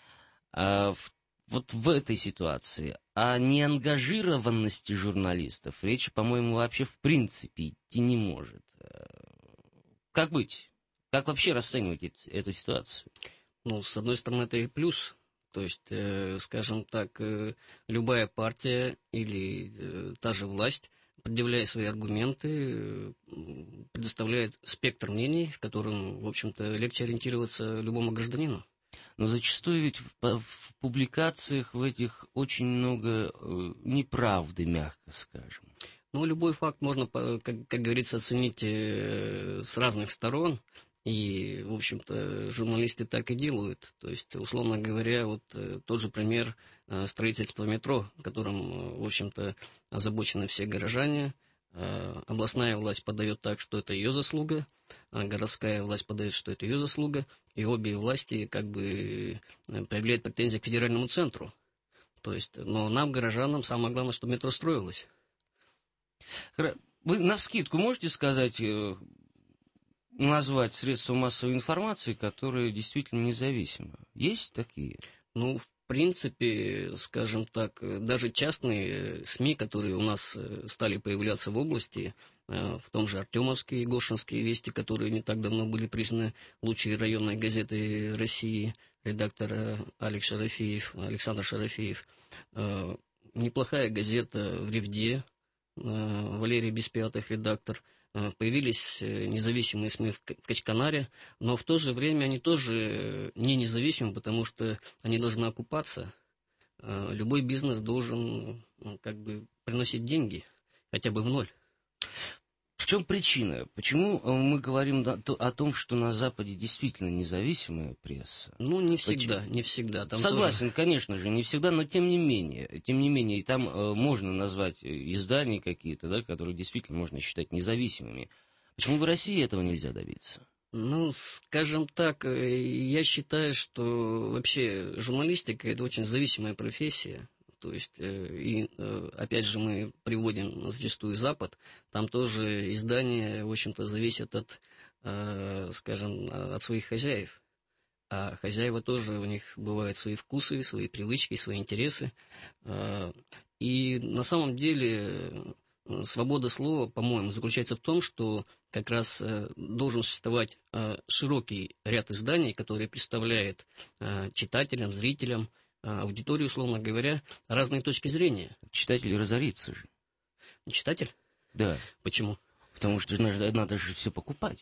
Вот в этой ситуации о неангажированности журналистов речи, по-моему, вообще в принципе идти не может. Как быть? Как вообще расценивать эту ситуацию? Ну, с одной стороны, это и плюс. То есть, скажем так, любая партия или та же власть, предъявляя свои аргументы, предоставляет спектр мнений, в котором, в общем-то, легче ориентироваться любому гражданину. Но зачастую ведь в публикациях в этих очень много неправды, мягко скажем. Ну, любой факт можно, как говорится, оценить с разных сторон, и, в общем-то, журналисты так и делают. То есть, условно говоря, вот тот же пример строительства метро, которым, в общем-то, озабочены все горожане. Областная власть подает так, что это ее заслуга, а городская власть подает, что это ее заслуга, и обе власти как бы проявляют претензии к федеральному центру. То есть, но нам, горожанам, самое главное, чтобы метро строилось. Вы навскидку можете сказать, назвать средства массовой информации, которые действительно независимы? Есть такие? Ну, в принципе, скажем так, даже частные СМИ, которые у нас стали появляться в области, в том же Артемовские и Гошинские вести, которые не так давно были признаны лучшей районной газетой России, редактор Александр Шарафеев, неплохая газета в Ревде, Валерий Беспятых, редактор. Появились независимые СМИ в Качканаре, но в то же время они тоже не независимы, потому что они должны окупаться. Любой бизнес должен как бы приносить деньги, хотя бы в ноль. В чем причина? Почему мы говорим о том, что на Западе действительно независимая пресса? Ну, не всегда, не всегда. Там согласен, тоже... конечно же, не всегда, но тем не менее, там можно назвать издания какие-то, да, которые действительно можно считать независимыми. Почему в России этого нельзя добиться? Ну, скажем так, я считаю, что вообще журналистика – это очень зависимая профессия. То есть, опять же, мы приводим зачастую Запад, там тоже издания, в общем-то, зависят от, скажем, от своих хозяев. А хозяева тоже, у них бывают свои вкусы, свои привычки, свои интересы. И на самом деле свобода слова, по-моему, заключается в том, что как раз должен существовать широкий ряд изданий, которые представляют читателям, зрителям, аудиторию, условно говоря, разные точки зрения. Читатель разорится же. Читатель? Да. Почему? Потому что надо же все покупать.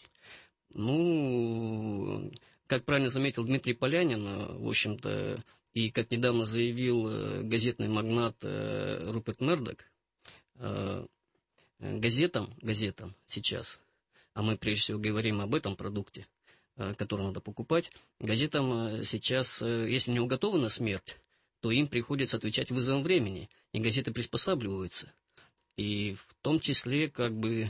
Ну, как правильно заметил Дмитрий Полянин, в общем-то, и как недавно заявил газетный магнат Руперт Мердок, газетам сейчас, а мы прежде всего говорим об этом продукте, который надо покупать, газетам сейчас, если не уготована смерть, то им приходится отвечать вызовом времени, и газеты приспосабливаются. И в том числе, как бы,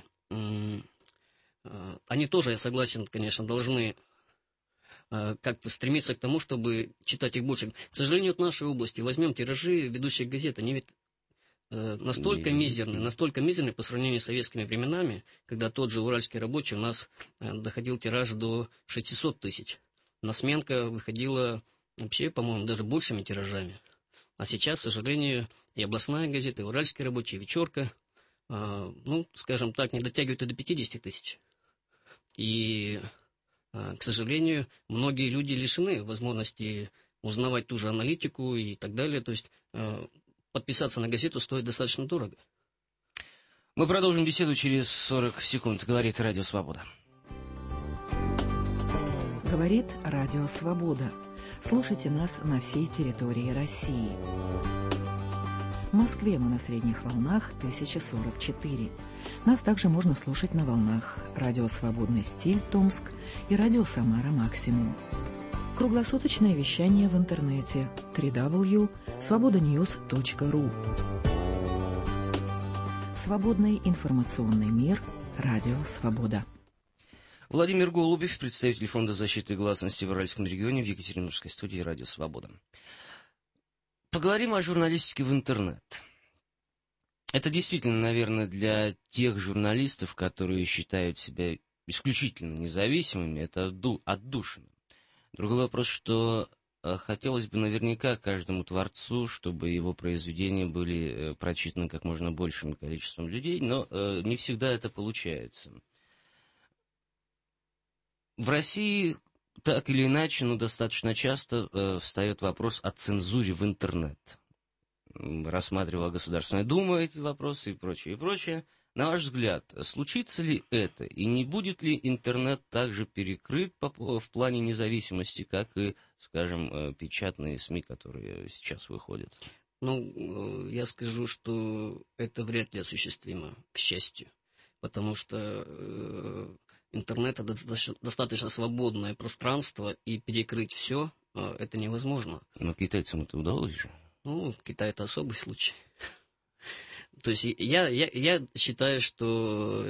они тоже, я согласен, конечно, должны как-то стремиться к тому, чтобы читать их больше. К сожалению, в нашей области, возьмем тиражи ведущих газет, они ведь настолько мизерный по сравнению с советскими временами, когда тот же «Уральский рабочий» у нас доходил тираж до 600 тысяч. Насменка выходила вообще, по-моему, даже большими тиражами. А сейчас, к сожалению, и областная газета, и Уральский рабочий, и Вечерка, ну, скажем так, не дотягивают и до 50 тысяч. И, к сожалению, многие люди лишены возможности узнавать ту же аналитику и так далее. То есть подписаться на газету стоит достаточно дорого. Мы продолжим беседу через 40 секунд. Говорит Радио Свобода. Говорит Радио Свобода. Слушайте нас на всей территории России. В Москве мы на средних волнах 1044. Нас также можно слушать на волнах Радио Свободный стиль Томск и Радио Самара Максимум. Круглосуточное вещание в интернете www.svobodanews.ru. Свободный информационный мир. Радио Свобода. Владимир Голубев, представитель Фонда защиты гласности в Уральском регионе, в Екатеринбургской студии «Радио Свобода». Поговорим о журналистике в интернет. Это действительно, наверное, для тех журналистов, которые считают себя исключительно независимыми, это отдушина. Другой вопрос, что хотелось бы наверняка каждому творцу, чтобы его произведения были прочитаны как можно большим количеством людей, но не всегда это получается. В России так или иначе, но достаточно часто встает вопрос о цензуре в интернет. Рассматривала Государственная Дума эти вопросы и прочее, и прочее. На ваш взгляд, случится ли это, и не будет ли интернет также перекрыт в плане независимости, как и, скажем, печатные СМИ, которые сейчас выходят? Ну, я скажу, что это вряд ли осуществимо, к счастью, потому что интернет — это достаточно свободное пространство, и перекрыть все это невозможно. Но китайцам это удалось же. Ну, Китай — это особый случай. То есть я считаю, что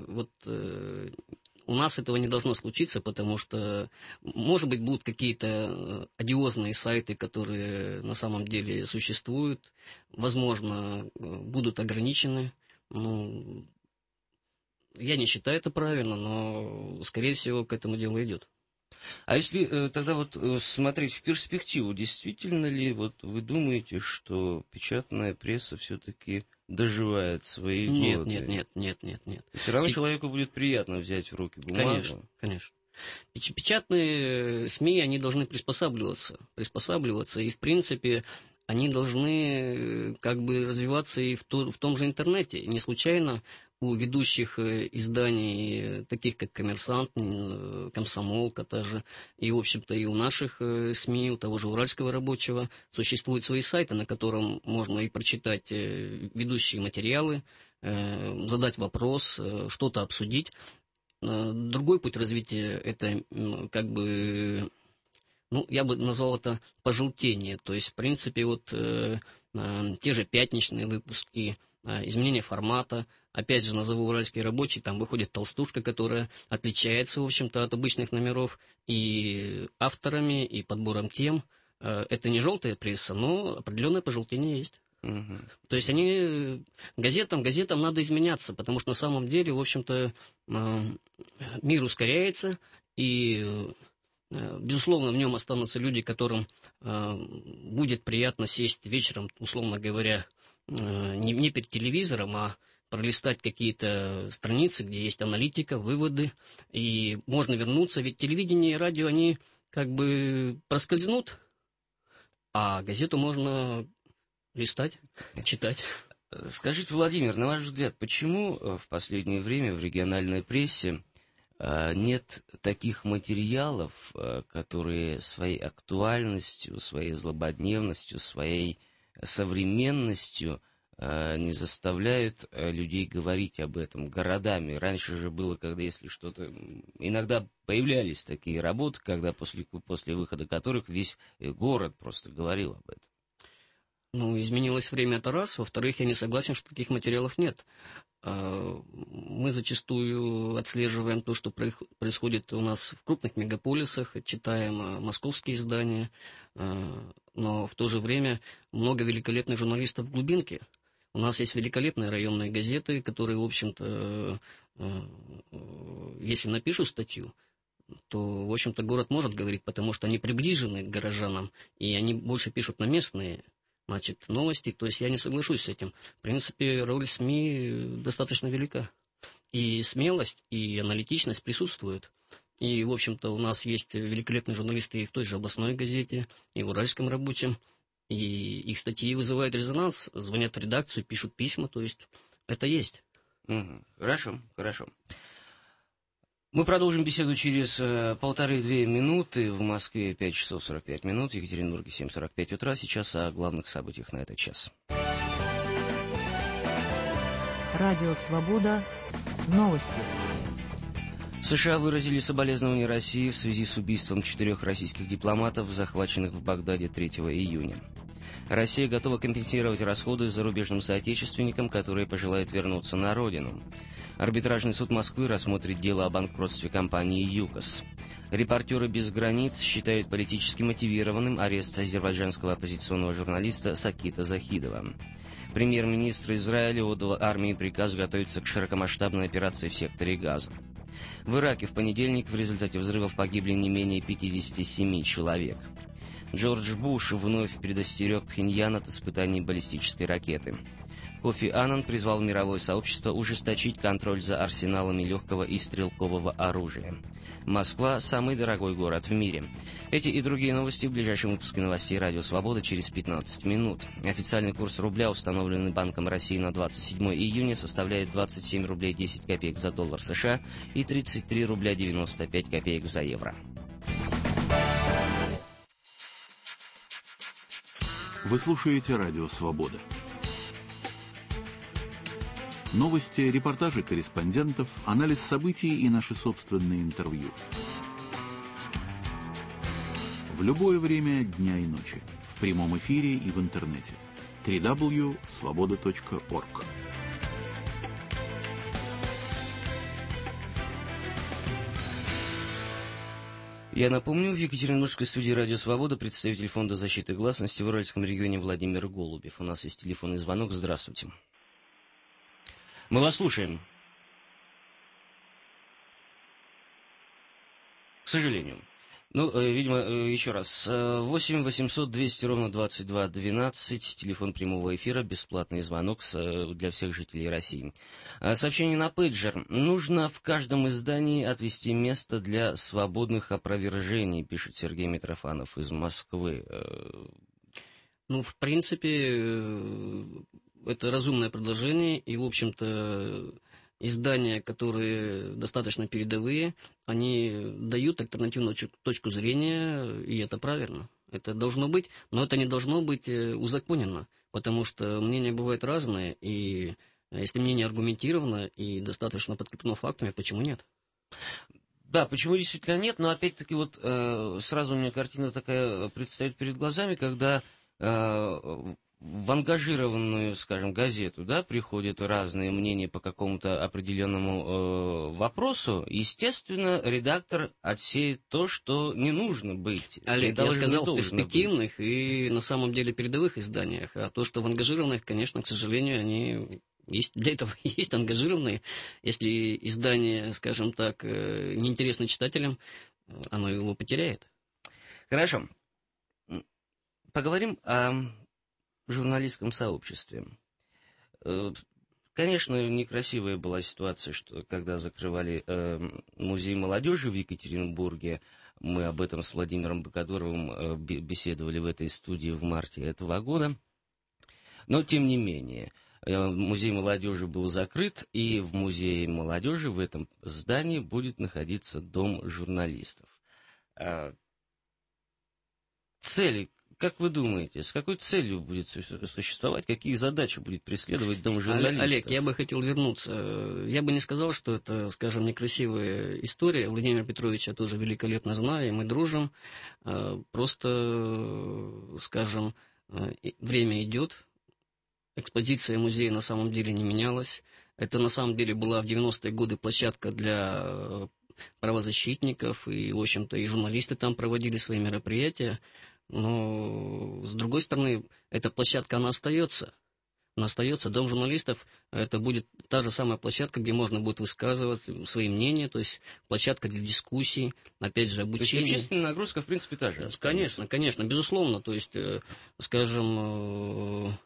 у нас этого не должно случиться, потому что, может быть, будут какие-то одиозные сайты, которые на самом деле существуют, возможно, будут ограничены. Ну, я не считаю это правильно, но, скорее всего, к этому делу идет. А если тогда вот смотреть в перспективу, действительно ли вот вы думаете, что печатная пресса все-таки доживает свои годы? Нет. Все равно человеку будет приятно взять в руки бумагу. Конечно. Печатные СМИ, они должны приспосабливаться, и, в принципе, они должны как бы развиваться и в том же интернете. Не случайно у ведущих изданий, таких как «Коммерсант», «Комсомолка» даже, и, в общем-то, и у наших СМИ, у того же «Уральского рабочего» существуют свои сайты, на котором можно и прочитать ведущие материалы, задать вопрос, что-то обсудить. Другой путь развития — это как бы, ну, я бы назвал это пожелтение. То есть, в принципе, вот те же пятничные выпуски, изменение формата. Опять же, назову «Уральский рабочий», там выходит толстушка, которая отличается, в общем-то, от обычных номеров и авторами, и подбором тем. Это не желтая пресса, но определенное пожелтение есть. Угу. То есть газетам надо изменяться, потому что на самом деле, в общем-то, мир ускоряется, и, безусловно, в нем останутся люди, которым будет приятно сесть вечером, условно говоря, не перед телевизором, а пролистать какие-то страницы, где есть аналитика, выводы, и можно вернуться, ведь телевидение и радио, они как бы проскользнут, а газету можно листать, читать. Скажите, Владимир, на ваш взгляд, почему в последнее время в региональной прессе нет таких материалов, которые своей актуальностью, своей злободневностью, своей современностью не заставляют людей говорить об этом городами? Раньше же было, когда если что-то... Иногда появлялись такие работы, когда после выхода которых весь город просто говорил об этом. Ну, изменилось время, это раз. Во-вторых, я не согласен, что таких материалов нет. Мы зачастую отслеживаем то, что происходит у нас в крупных мегаполисах, читаем московские издания, но в то же время много великолепных журналистов в глубинке. У нас есть великолепные районные газеты, которые, в общем-то, если напишут статью, то, в общем-то, город может говорить, потому что они приближены к горожанам, и они больше пишут на местные, значит, новости. То есть я не соглашусь с этим. В принципе, роль СМИ достаточно велика. И смелость, и аналитичность присутствуют. И, в общем-то, у нас есть великолепные журналисты и в той же областной газете, и в Уральском рабочем. И их статьи вызывают резонанс, звонят в редакцию, пишут письма, то есть это есть. Хорошо, хорошо. Мы продолжим беседу через 1,5-2 минуты. В Москве 5 часов 45 минут, в Екатеринбурге 7:45 утра. Сейчас о главных событиях на этот час. Радио «Свобода». Новости. США выразили соболезнования России в связи с убийством 4 российских дипломатов, захваченных в Багдаде 3 июня. Россия готова компенсировать расходы зарубежным соотечественникам, которые пожелают вернуться на родину. Арбитражный суд Москвы рассмотрит дело о банкротстве компании «ЮКОС». Репортеры без границ считают политически мотивированным арест азербайджанского оппозиционного журналиста Сакита Захидова. Премьер-министр Израиля отдал армии приказ готовиться к широкомасштабной операции в секторе Газа. В Ираке в понедельник в результате взрывов погибли не менее 57 человек. Джордж Буш вновь предостерег Пхеньян от испытаний баллистической ракеты. Кофи Аннан призвал мировое сообщество ужесточить контроль за арсеналами легкого и стрелкового оружия. Москва – самый дорогой город в мире. Эти и другие новости в ближайшем выпуске новостей «Радио Свобода» через 15 минут. Официальный курс рубля, установленный Банком России на 27 июня, составляет 27 рублей 10 копеек за доллар США и 33 рубля 95 копеек за евро. Вы слушаете «Радио Свобода». Новости, репортажи корреспондентов, анализ событий и наши собственные интервью. В любое время дня и ночи. В прямом эфире и в интернете. www.svoboda.org. Я напомню, в Екатеринбургской студии «Радио Свобода» представитель Фонда защиты гласности в Уральском регионе Владимир Голубев. У нас есть телефонный звонок. Здравствуйте. Мы вас слушаем. К сожалению. Видимо, еще раз. 8 800 200 ровно 22 12. Телефон прямого эфира. Бесплатный звонок для всех жителей России. Сообщение на пейджер. Нужно в каждом издании отвести место для свободных опровержений, пишет Сергей Митрофанов из Москвы. В принципе, это разумное предложение, и, в общем-то, издания, которые достаточно передовые, они дают альтернативную точку зрения, и это правильно. Это должно быть, но это не должно быть узаконено, потому что мнения бывают разные, и если мнение аргументировано и достаточно подкреплено фактами, почему нет? Да, почему действительно нет, но опять-таки сразу у меня картина такая предстает перед глазами, когда в ангажированную, скажем, газету, приходят разные мнения по какому-то определенному вопросу, естественно, редактор отсеет то, что не нужно быть. Олег, я сказал в перспективных и на самом деле передовых изданиях, а то, что в ангажированных, конечно, к сожалению, они есть, для этого есть ангажированные. Если издание, скажем так, неинтересно читателям, оно его потеряет. Хорошо. Поговорим о журналистском сообществе. Конечно, некрасивая была ситуация, что когда закрывали музей молодежи в Екатеринбурге, мы об этом с Владимиром Богодоровым беседовали в этой студии в марте этого года. Но, тем не менее, музей молодежи был закрыт, и в музее молодежи в этом здании будет находиться дом журналистов. Цели, как вы думаете, с какой целью будет существовать, какие задачи будет преследовать Дом журналистов? Олег, я бы хотел вернуться. Я бы не сказал, что это, скажем, некрасивая история. Владимира Петровича тоже великолепно знаю, и мы дружим. Просто, скажем, время идет, экспозиция музея на самом деле не менялась. Это на самом деле была в 90-е годы площадка для правозащитников, и, в общем-то, и журналисты там проводили свои мероприятия. Но, с другой стороны, эта площадка, она остается. она остается. Дом журналистов – это будет та же самая площадка, где можно будет высказывать свои мнения, то есть площадка для дискуссий, опять же, обучения. То есть общественная нагрузка, в принципе, та же. Конечно, безусловно. То есть, скажем,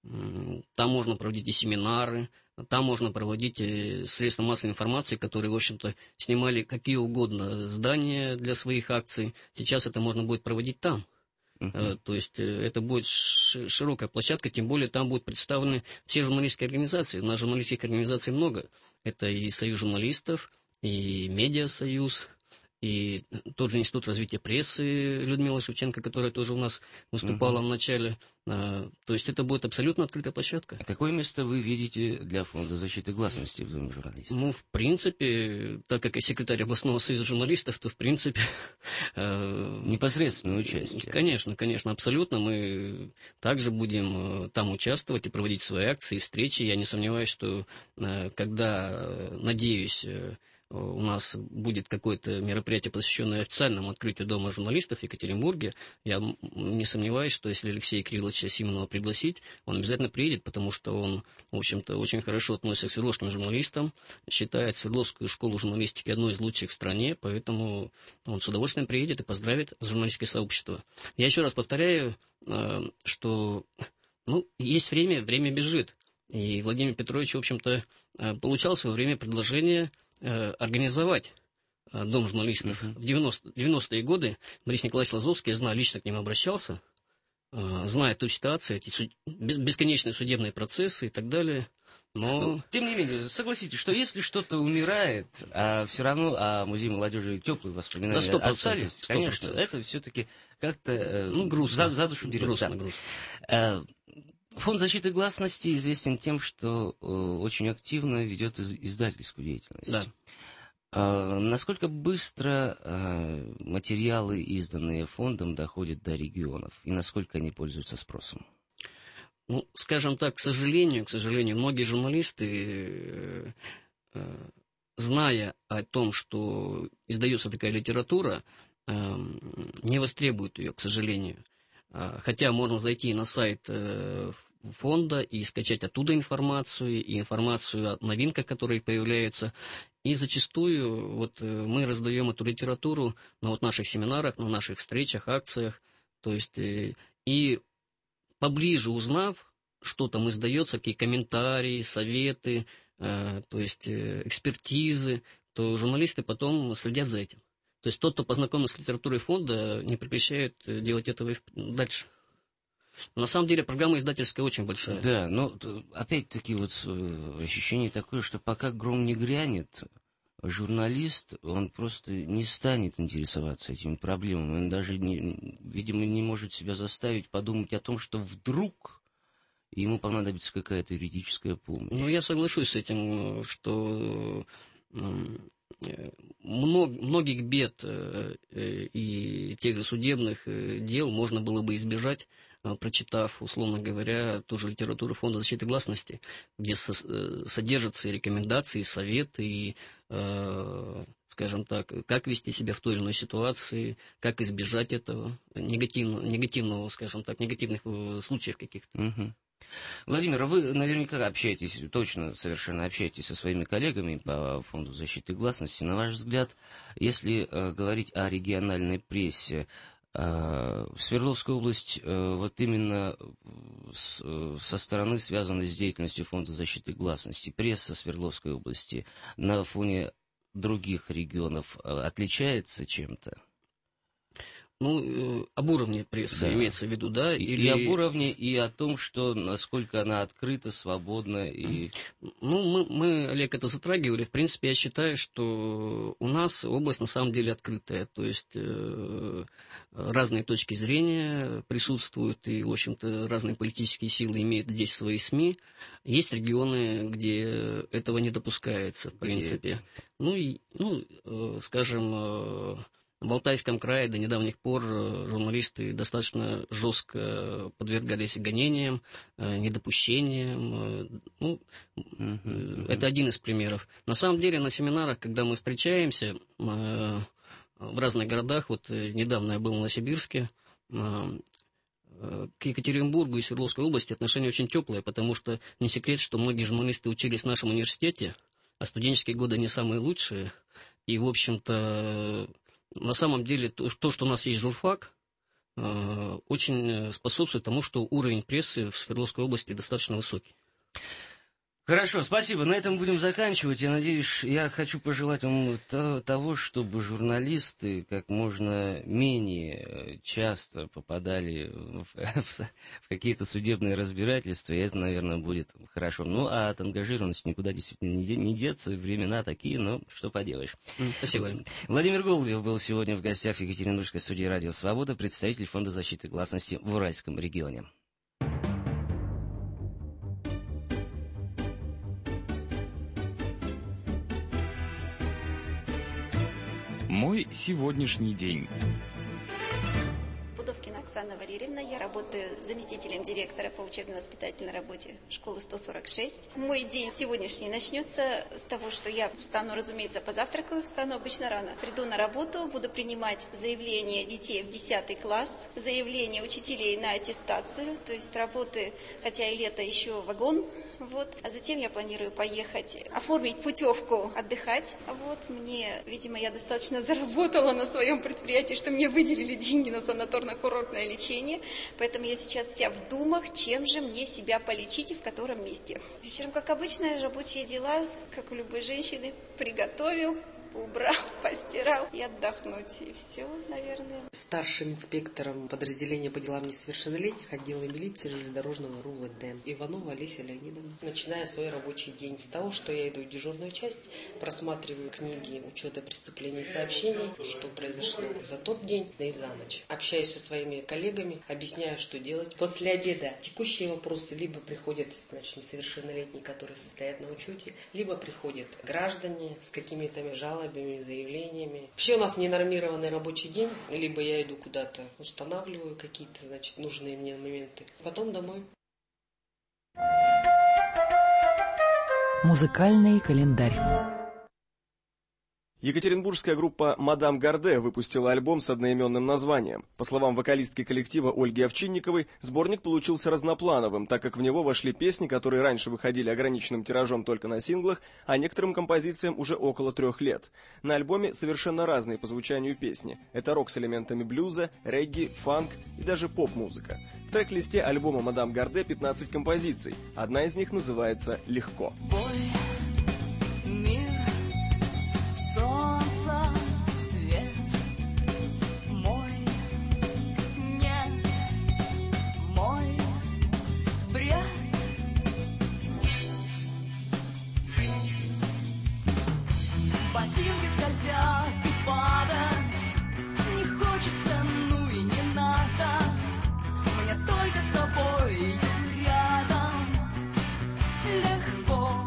там можно проводить и семинары, там можно проводить средства массовой информации, которые, в общем-то, снимали какие угодно здания для своих акций. Сейчас это можно будет проводить там. То есть это будет широкая площадка, тем более там будут представлены все журналистские организации. У нас журналистских организаций много. Это и Союз журналистов, и Медиасоюз, и тот же Институт развития прессы Людмила Шевченко, которая тоже у нас выступала в начале. То есть это будет абсолютно открытая площадка. А какое место вы видите для Фонда защиты гласности в Доме журналистов? Ну, в принципе, так как я секретарь областного союза журналистов, то, в принципе... Непосредственное участие. Конечно, абсолютно. Мы также будем там участвовать и проводить свои акции, встречи. Я не сомневаюсь, что когда, надеюсь... у нас будет какое-то мероприятие, посвященное официальному открытию Дома журналистов в Екатеринбурге. Я не сомневаюсь, что если Алексея Кирилловича Симонова пригласить, он обязательно приедет, потому что он, в общем-то, очень хорошо относится к свердловским журналистам, считает Свердловскую школу журналистики одной из лучших в стране, поэтому он с удовольствием приедет и поздравит журналистское сообщество. Я еще раз повторяю, что есть время бежит. И Владимир Петрович, в общем-то, получал в свое время предложение организовать Дом журналистов. В 90-е годы Борис Николаевич Лазовский, я знаю, лично к нему обращался, зная ту ситуацию, эти бесконечные судебные процессы и так далее. Но... Тем не менее, согласитесь, что если что-то умирает, а все равно о Музее молодежи теплые воспоминания остались, конечно, это все-таки как-то грустно, за душу берет. Грустно. Фонд защиты гласности известен тем, что очень активно ведет издательскую деятельность. Да. Насколько быстро материалы, изданные фондом, доходят до регионов, и насколько они пользуются спросом? Ну, скажем так, к сожалению, многие журналисты, зная о том, что издается такая литература, не востребуют ее, к сожалению. Хотя можно зайти на сайт фонда и скачать оттуда информацию, и информацию о новинках, которые появляются. И зачастую мы раздаем эту литературу на наших семинарах, на наших встречах, акциях. То есть, и поближе узнав, что там издается, какие комментарии, советы, то есть экспертизы, то журналисты потом следят за этим. То есть тот, кто познакомился с литературой фонда, не прекращает делать этого и дальше. Но на самом деле программа издательская очень большая. Да, но опять-таки ощущение такое, что пока гром не грянет, журналист, он просто не станет интересоваться этими проблемами. Он даже, видимо, не может себя заставить подумать о том, что вдруг ему понадобится какая-то юридическая помощь. Ну, я соглашусь с этим, что... многих бед и тех же судебных дел можно было бы избежать, прочитав, условно говоря, ту же литературу Фонда защиты гласности, где содержатся и рекомендации, и советы, и, скажем так, как вести себя в той или иной ситуации, как избежать этого, негативного, скажем так, негативных случаев каких-то. Угу. Владимир, вы наверняка общаетесь, точно совершенно общаетесь со своими коллегами по Фонду защиты гласности. На ваш взгляд, если говорить о региональной прессе, Свердловская область именно со стороны, связанной с деятельностью Фонда защиты гласности, пресса Свердловской области на фоне других регионов отличается чем-то? Ну, об уровне прессы имеется в виду, да? И об уровне, и о том, что насколько она открыта, свободна. И... Ну, мы, Олег, это затрагивали. В принципе, я считаю, что у нас область на самом деле открытая. То есть разные точки зрения присутствуют, и, в общем-то, разные политические силы имеют здесь свои СМИ. Есть регионы, где этого не допускается, в принципе. Скажем... В Алтайском крае до недавних пор журналисты достаточно жестко подвергались гонениям, недопущениям. Это один из примеров. На самом деле на семинарах, когда мы встречаемся в разных городах, недавно я был в Новосибирске, К Екатеринбургу и Свердловской области отношение очень теплое, потому что не секрет, что многие журналисты учились в нашем университете, а студенческие годы не самые лучшие. И, в общем-то, на самом деле, то, что у нас есть журфак, очень способствует тому, что уровень прессы в Свердловской области достаточно высокий. Хорошо, спасибо. На этом будем заканчивать. Я надеюсь, я хочу пожелать вам того, чтобы журналисты как можно менее часто попадали в какие-то судебные разбирательства, и это, наверное, будет хорошо. Ну, а от ангажированности никуда действительно не деться. Времена такие, но что поделаешь. Спасибо. Владимир Голубев был сегодня в гостях в Екатеринбургской студии «Радио Свобода», представитель Фонда защиты гласности в Уральском регионе. Мой сегодняшний день. Пудовкина Оксана Валерьевна, я работаю заместителем директора по учебно-воспитательной работе школы 146. Мой день сегодняшний начнется с того, что я встану, разумеется, позавтракаю, встану обычно рано. Приду на работу, буду принимать заявления детей в 10 класс, заявления учителей на аттестацию, то есть работы, хотя и лето, еще вагон. Вот. А затем я планирую поехать, оформить путевку, отдыхать. Видимо, я достаточно заработала на своем предприятии, что мне выделили деньги на санаторно-курортное лечение. Поэтому я сейчас вся в думах, чем же мне себя полечить и в котором месте. Вечером, как обычно, рабочие дела, как у любой женщины, приготовил, убрал, постирал и отдохнуть. И все, наверное. Старшим инспектором подразделения по делам несовершеннолетних отдела милиции железнодорожного РУВД Иванова Олеся Леонидовна. Начиная свой рабочий день с того, что я иду в дежурную часть, просматриваю книги учета преступлений и сообщений, что произошло за тот день, да и за ночь. Общаюсь со своими коллегами, объясняю, что делать. После обеда текущие вопросы либо приходят, несовершеннолетние, которые состоят на учете, либо приходят граждане с какими-то жалобами, заявлениями. Вообще у нас ненормированный рабочий день. Либо я иду куда-то, устанавливаю какие-то, нужные мне моменты. Потом домой. Музыкальный календарь. Екатеринбургская группа «Мадам Гарде» выпустила альбом с одноименным названием. По словам вокалистки коллектива Ольги Овчинниковой, сборник получился разноплановым, так как в него вошли песни, которые раньше выходили ограниченным тиражом только на синглах, а некоторым композициям уже около 3 лет. На альбоме совершенно разные по звучанию песни. Это рок с элементами блюза, регги, фанк и даже поп-музыка. В трек-листе альбома «Мадам Гарде» 15 композиций. Одна из них называется «Легко». Солнце, свет мой, нет, мой бред. Ботинки скользят и падать не хочется, ну и не надо. Мне только с тобой рядом легко.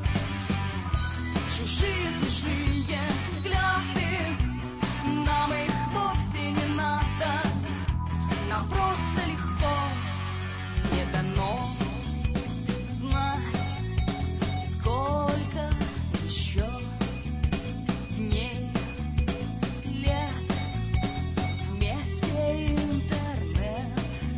Чужие смешные взгляды, нам их вовсе не надо. Нам просто легко, не дано знать, сколько еще дней, лет вместе интернет.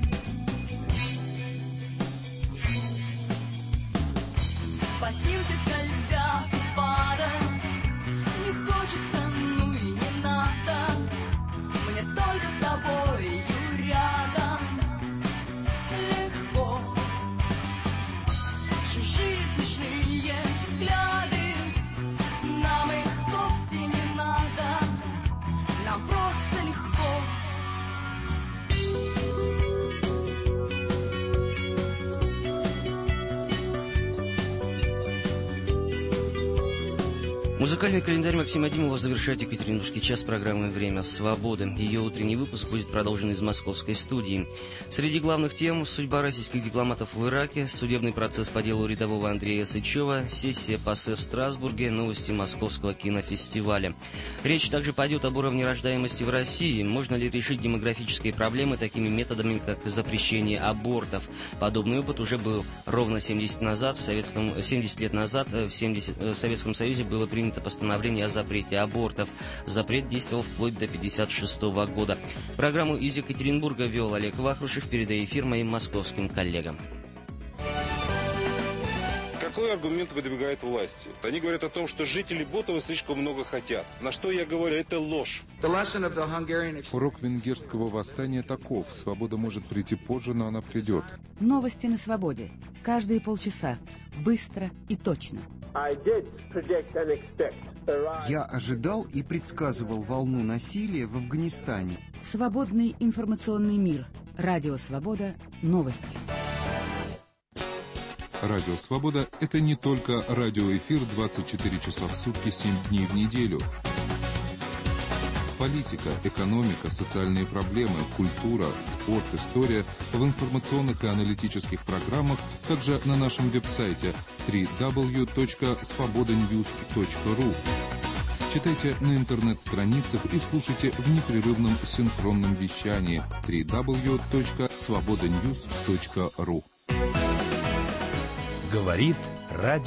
Ботинки скользят и падать не хочется, ну и не надо. Мне только с тобой рядом легко. Чужие смешные взгляды, нам их вовсе не надо. Нам просто легко. Музыкальный календарь Максима Димова завершает Екатеринбургский час программы «Время свободы». Ее утренний выпуск будет продолжен из московской студии. Среди главных тем – судьба российских дипломатов в Ираке, судебный процесс по делу рядового Андрея Сычева, сессия ПАСЕ в Страсбурге, новости Московского кинофестиваля. Речь также пойдет об уровне рождаемости в России. Можно ли решить демографические проблемы такими методами, как запрещение абортов? Подобный опыт уже был ровно 70 лет назад. В Советском Союзе было принято принято постановление о запрете абортов. Запрет действовал вплоть до 1956 года. Программу из Екатеринбурга вел Олег Вахрушев, передая эфир моим московским коллегам. Какой аргумент выдвигает власти? Они говорят о том, что жители Ботова слишком много хотят. На что я говорю, это ложь. Урок венгерского восстания таков. Свобода может прийти позже, но она придет. Новости на свободе. Каждые полчаса. Быстро и точно. Я ожидал и предсказывал волну насилия в Афганистане. Свободный информационный мир. Радио «Свобода». Новости. Радио «Свобода» — это не только радиоэфир 24 часа в сутки, 7 дней в неделю. Политика, экономика, социальные проблемы, культура, спорт, история в информационных и аналитических программах, также на нашем веб-сайте www.svobodanews.ru. Читайте на интернет-страницах и слушайте в непрерывном синхронном вещании www.svobodanews.ru. Говорит радио.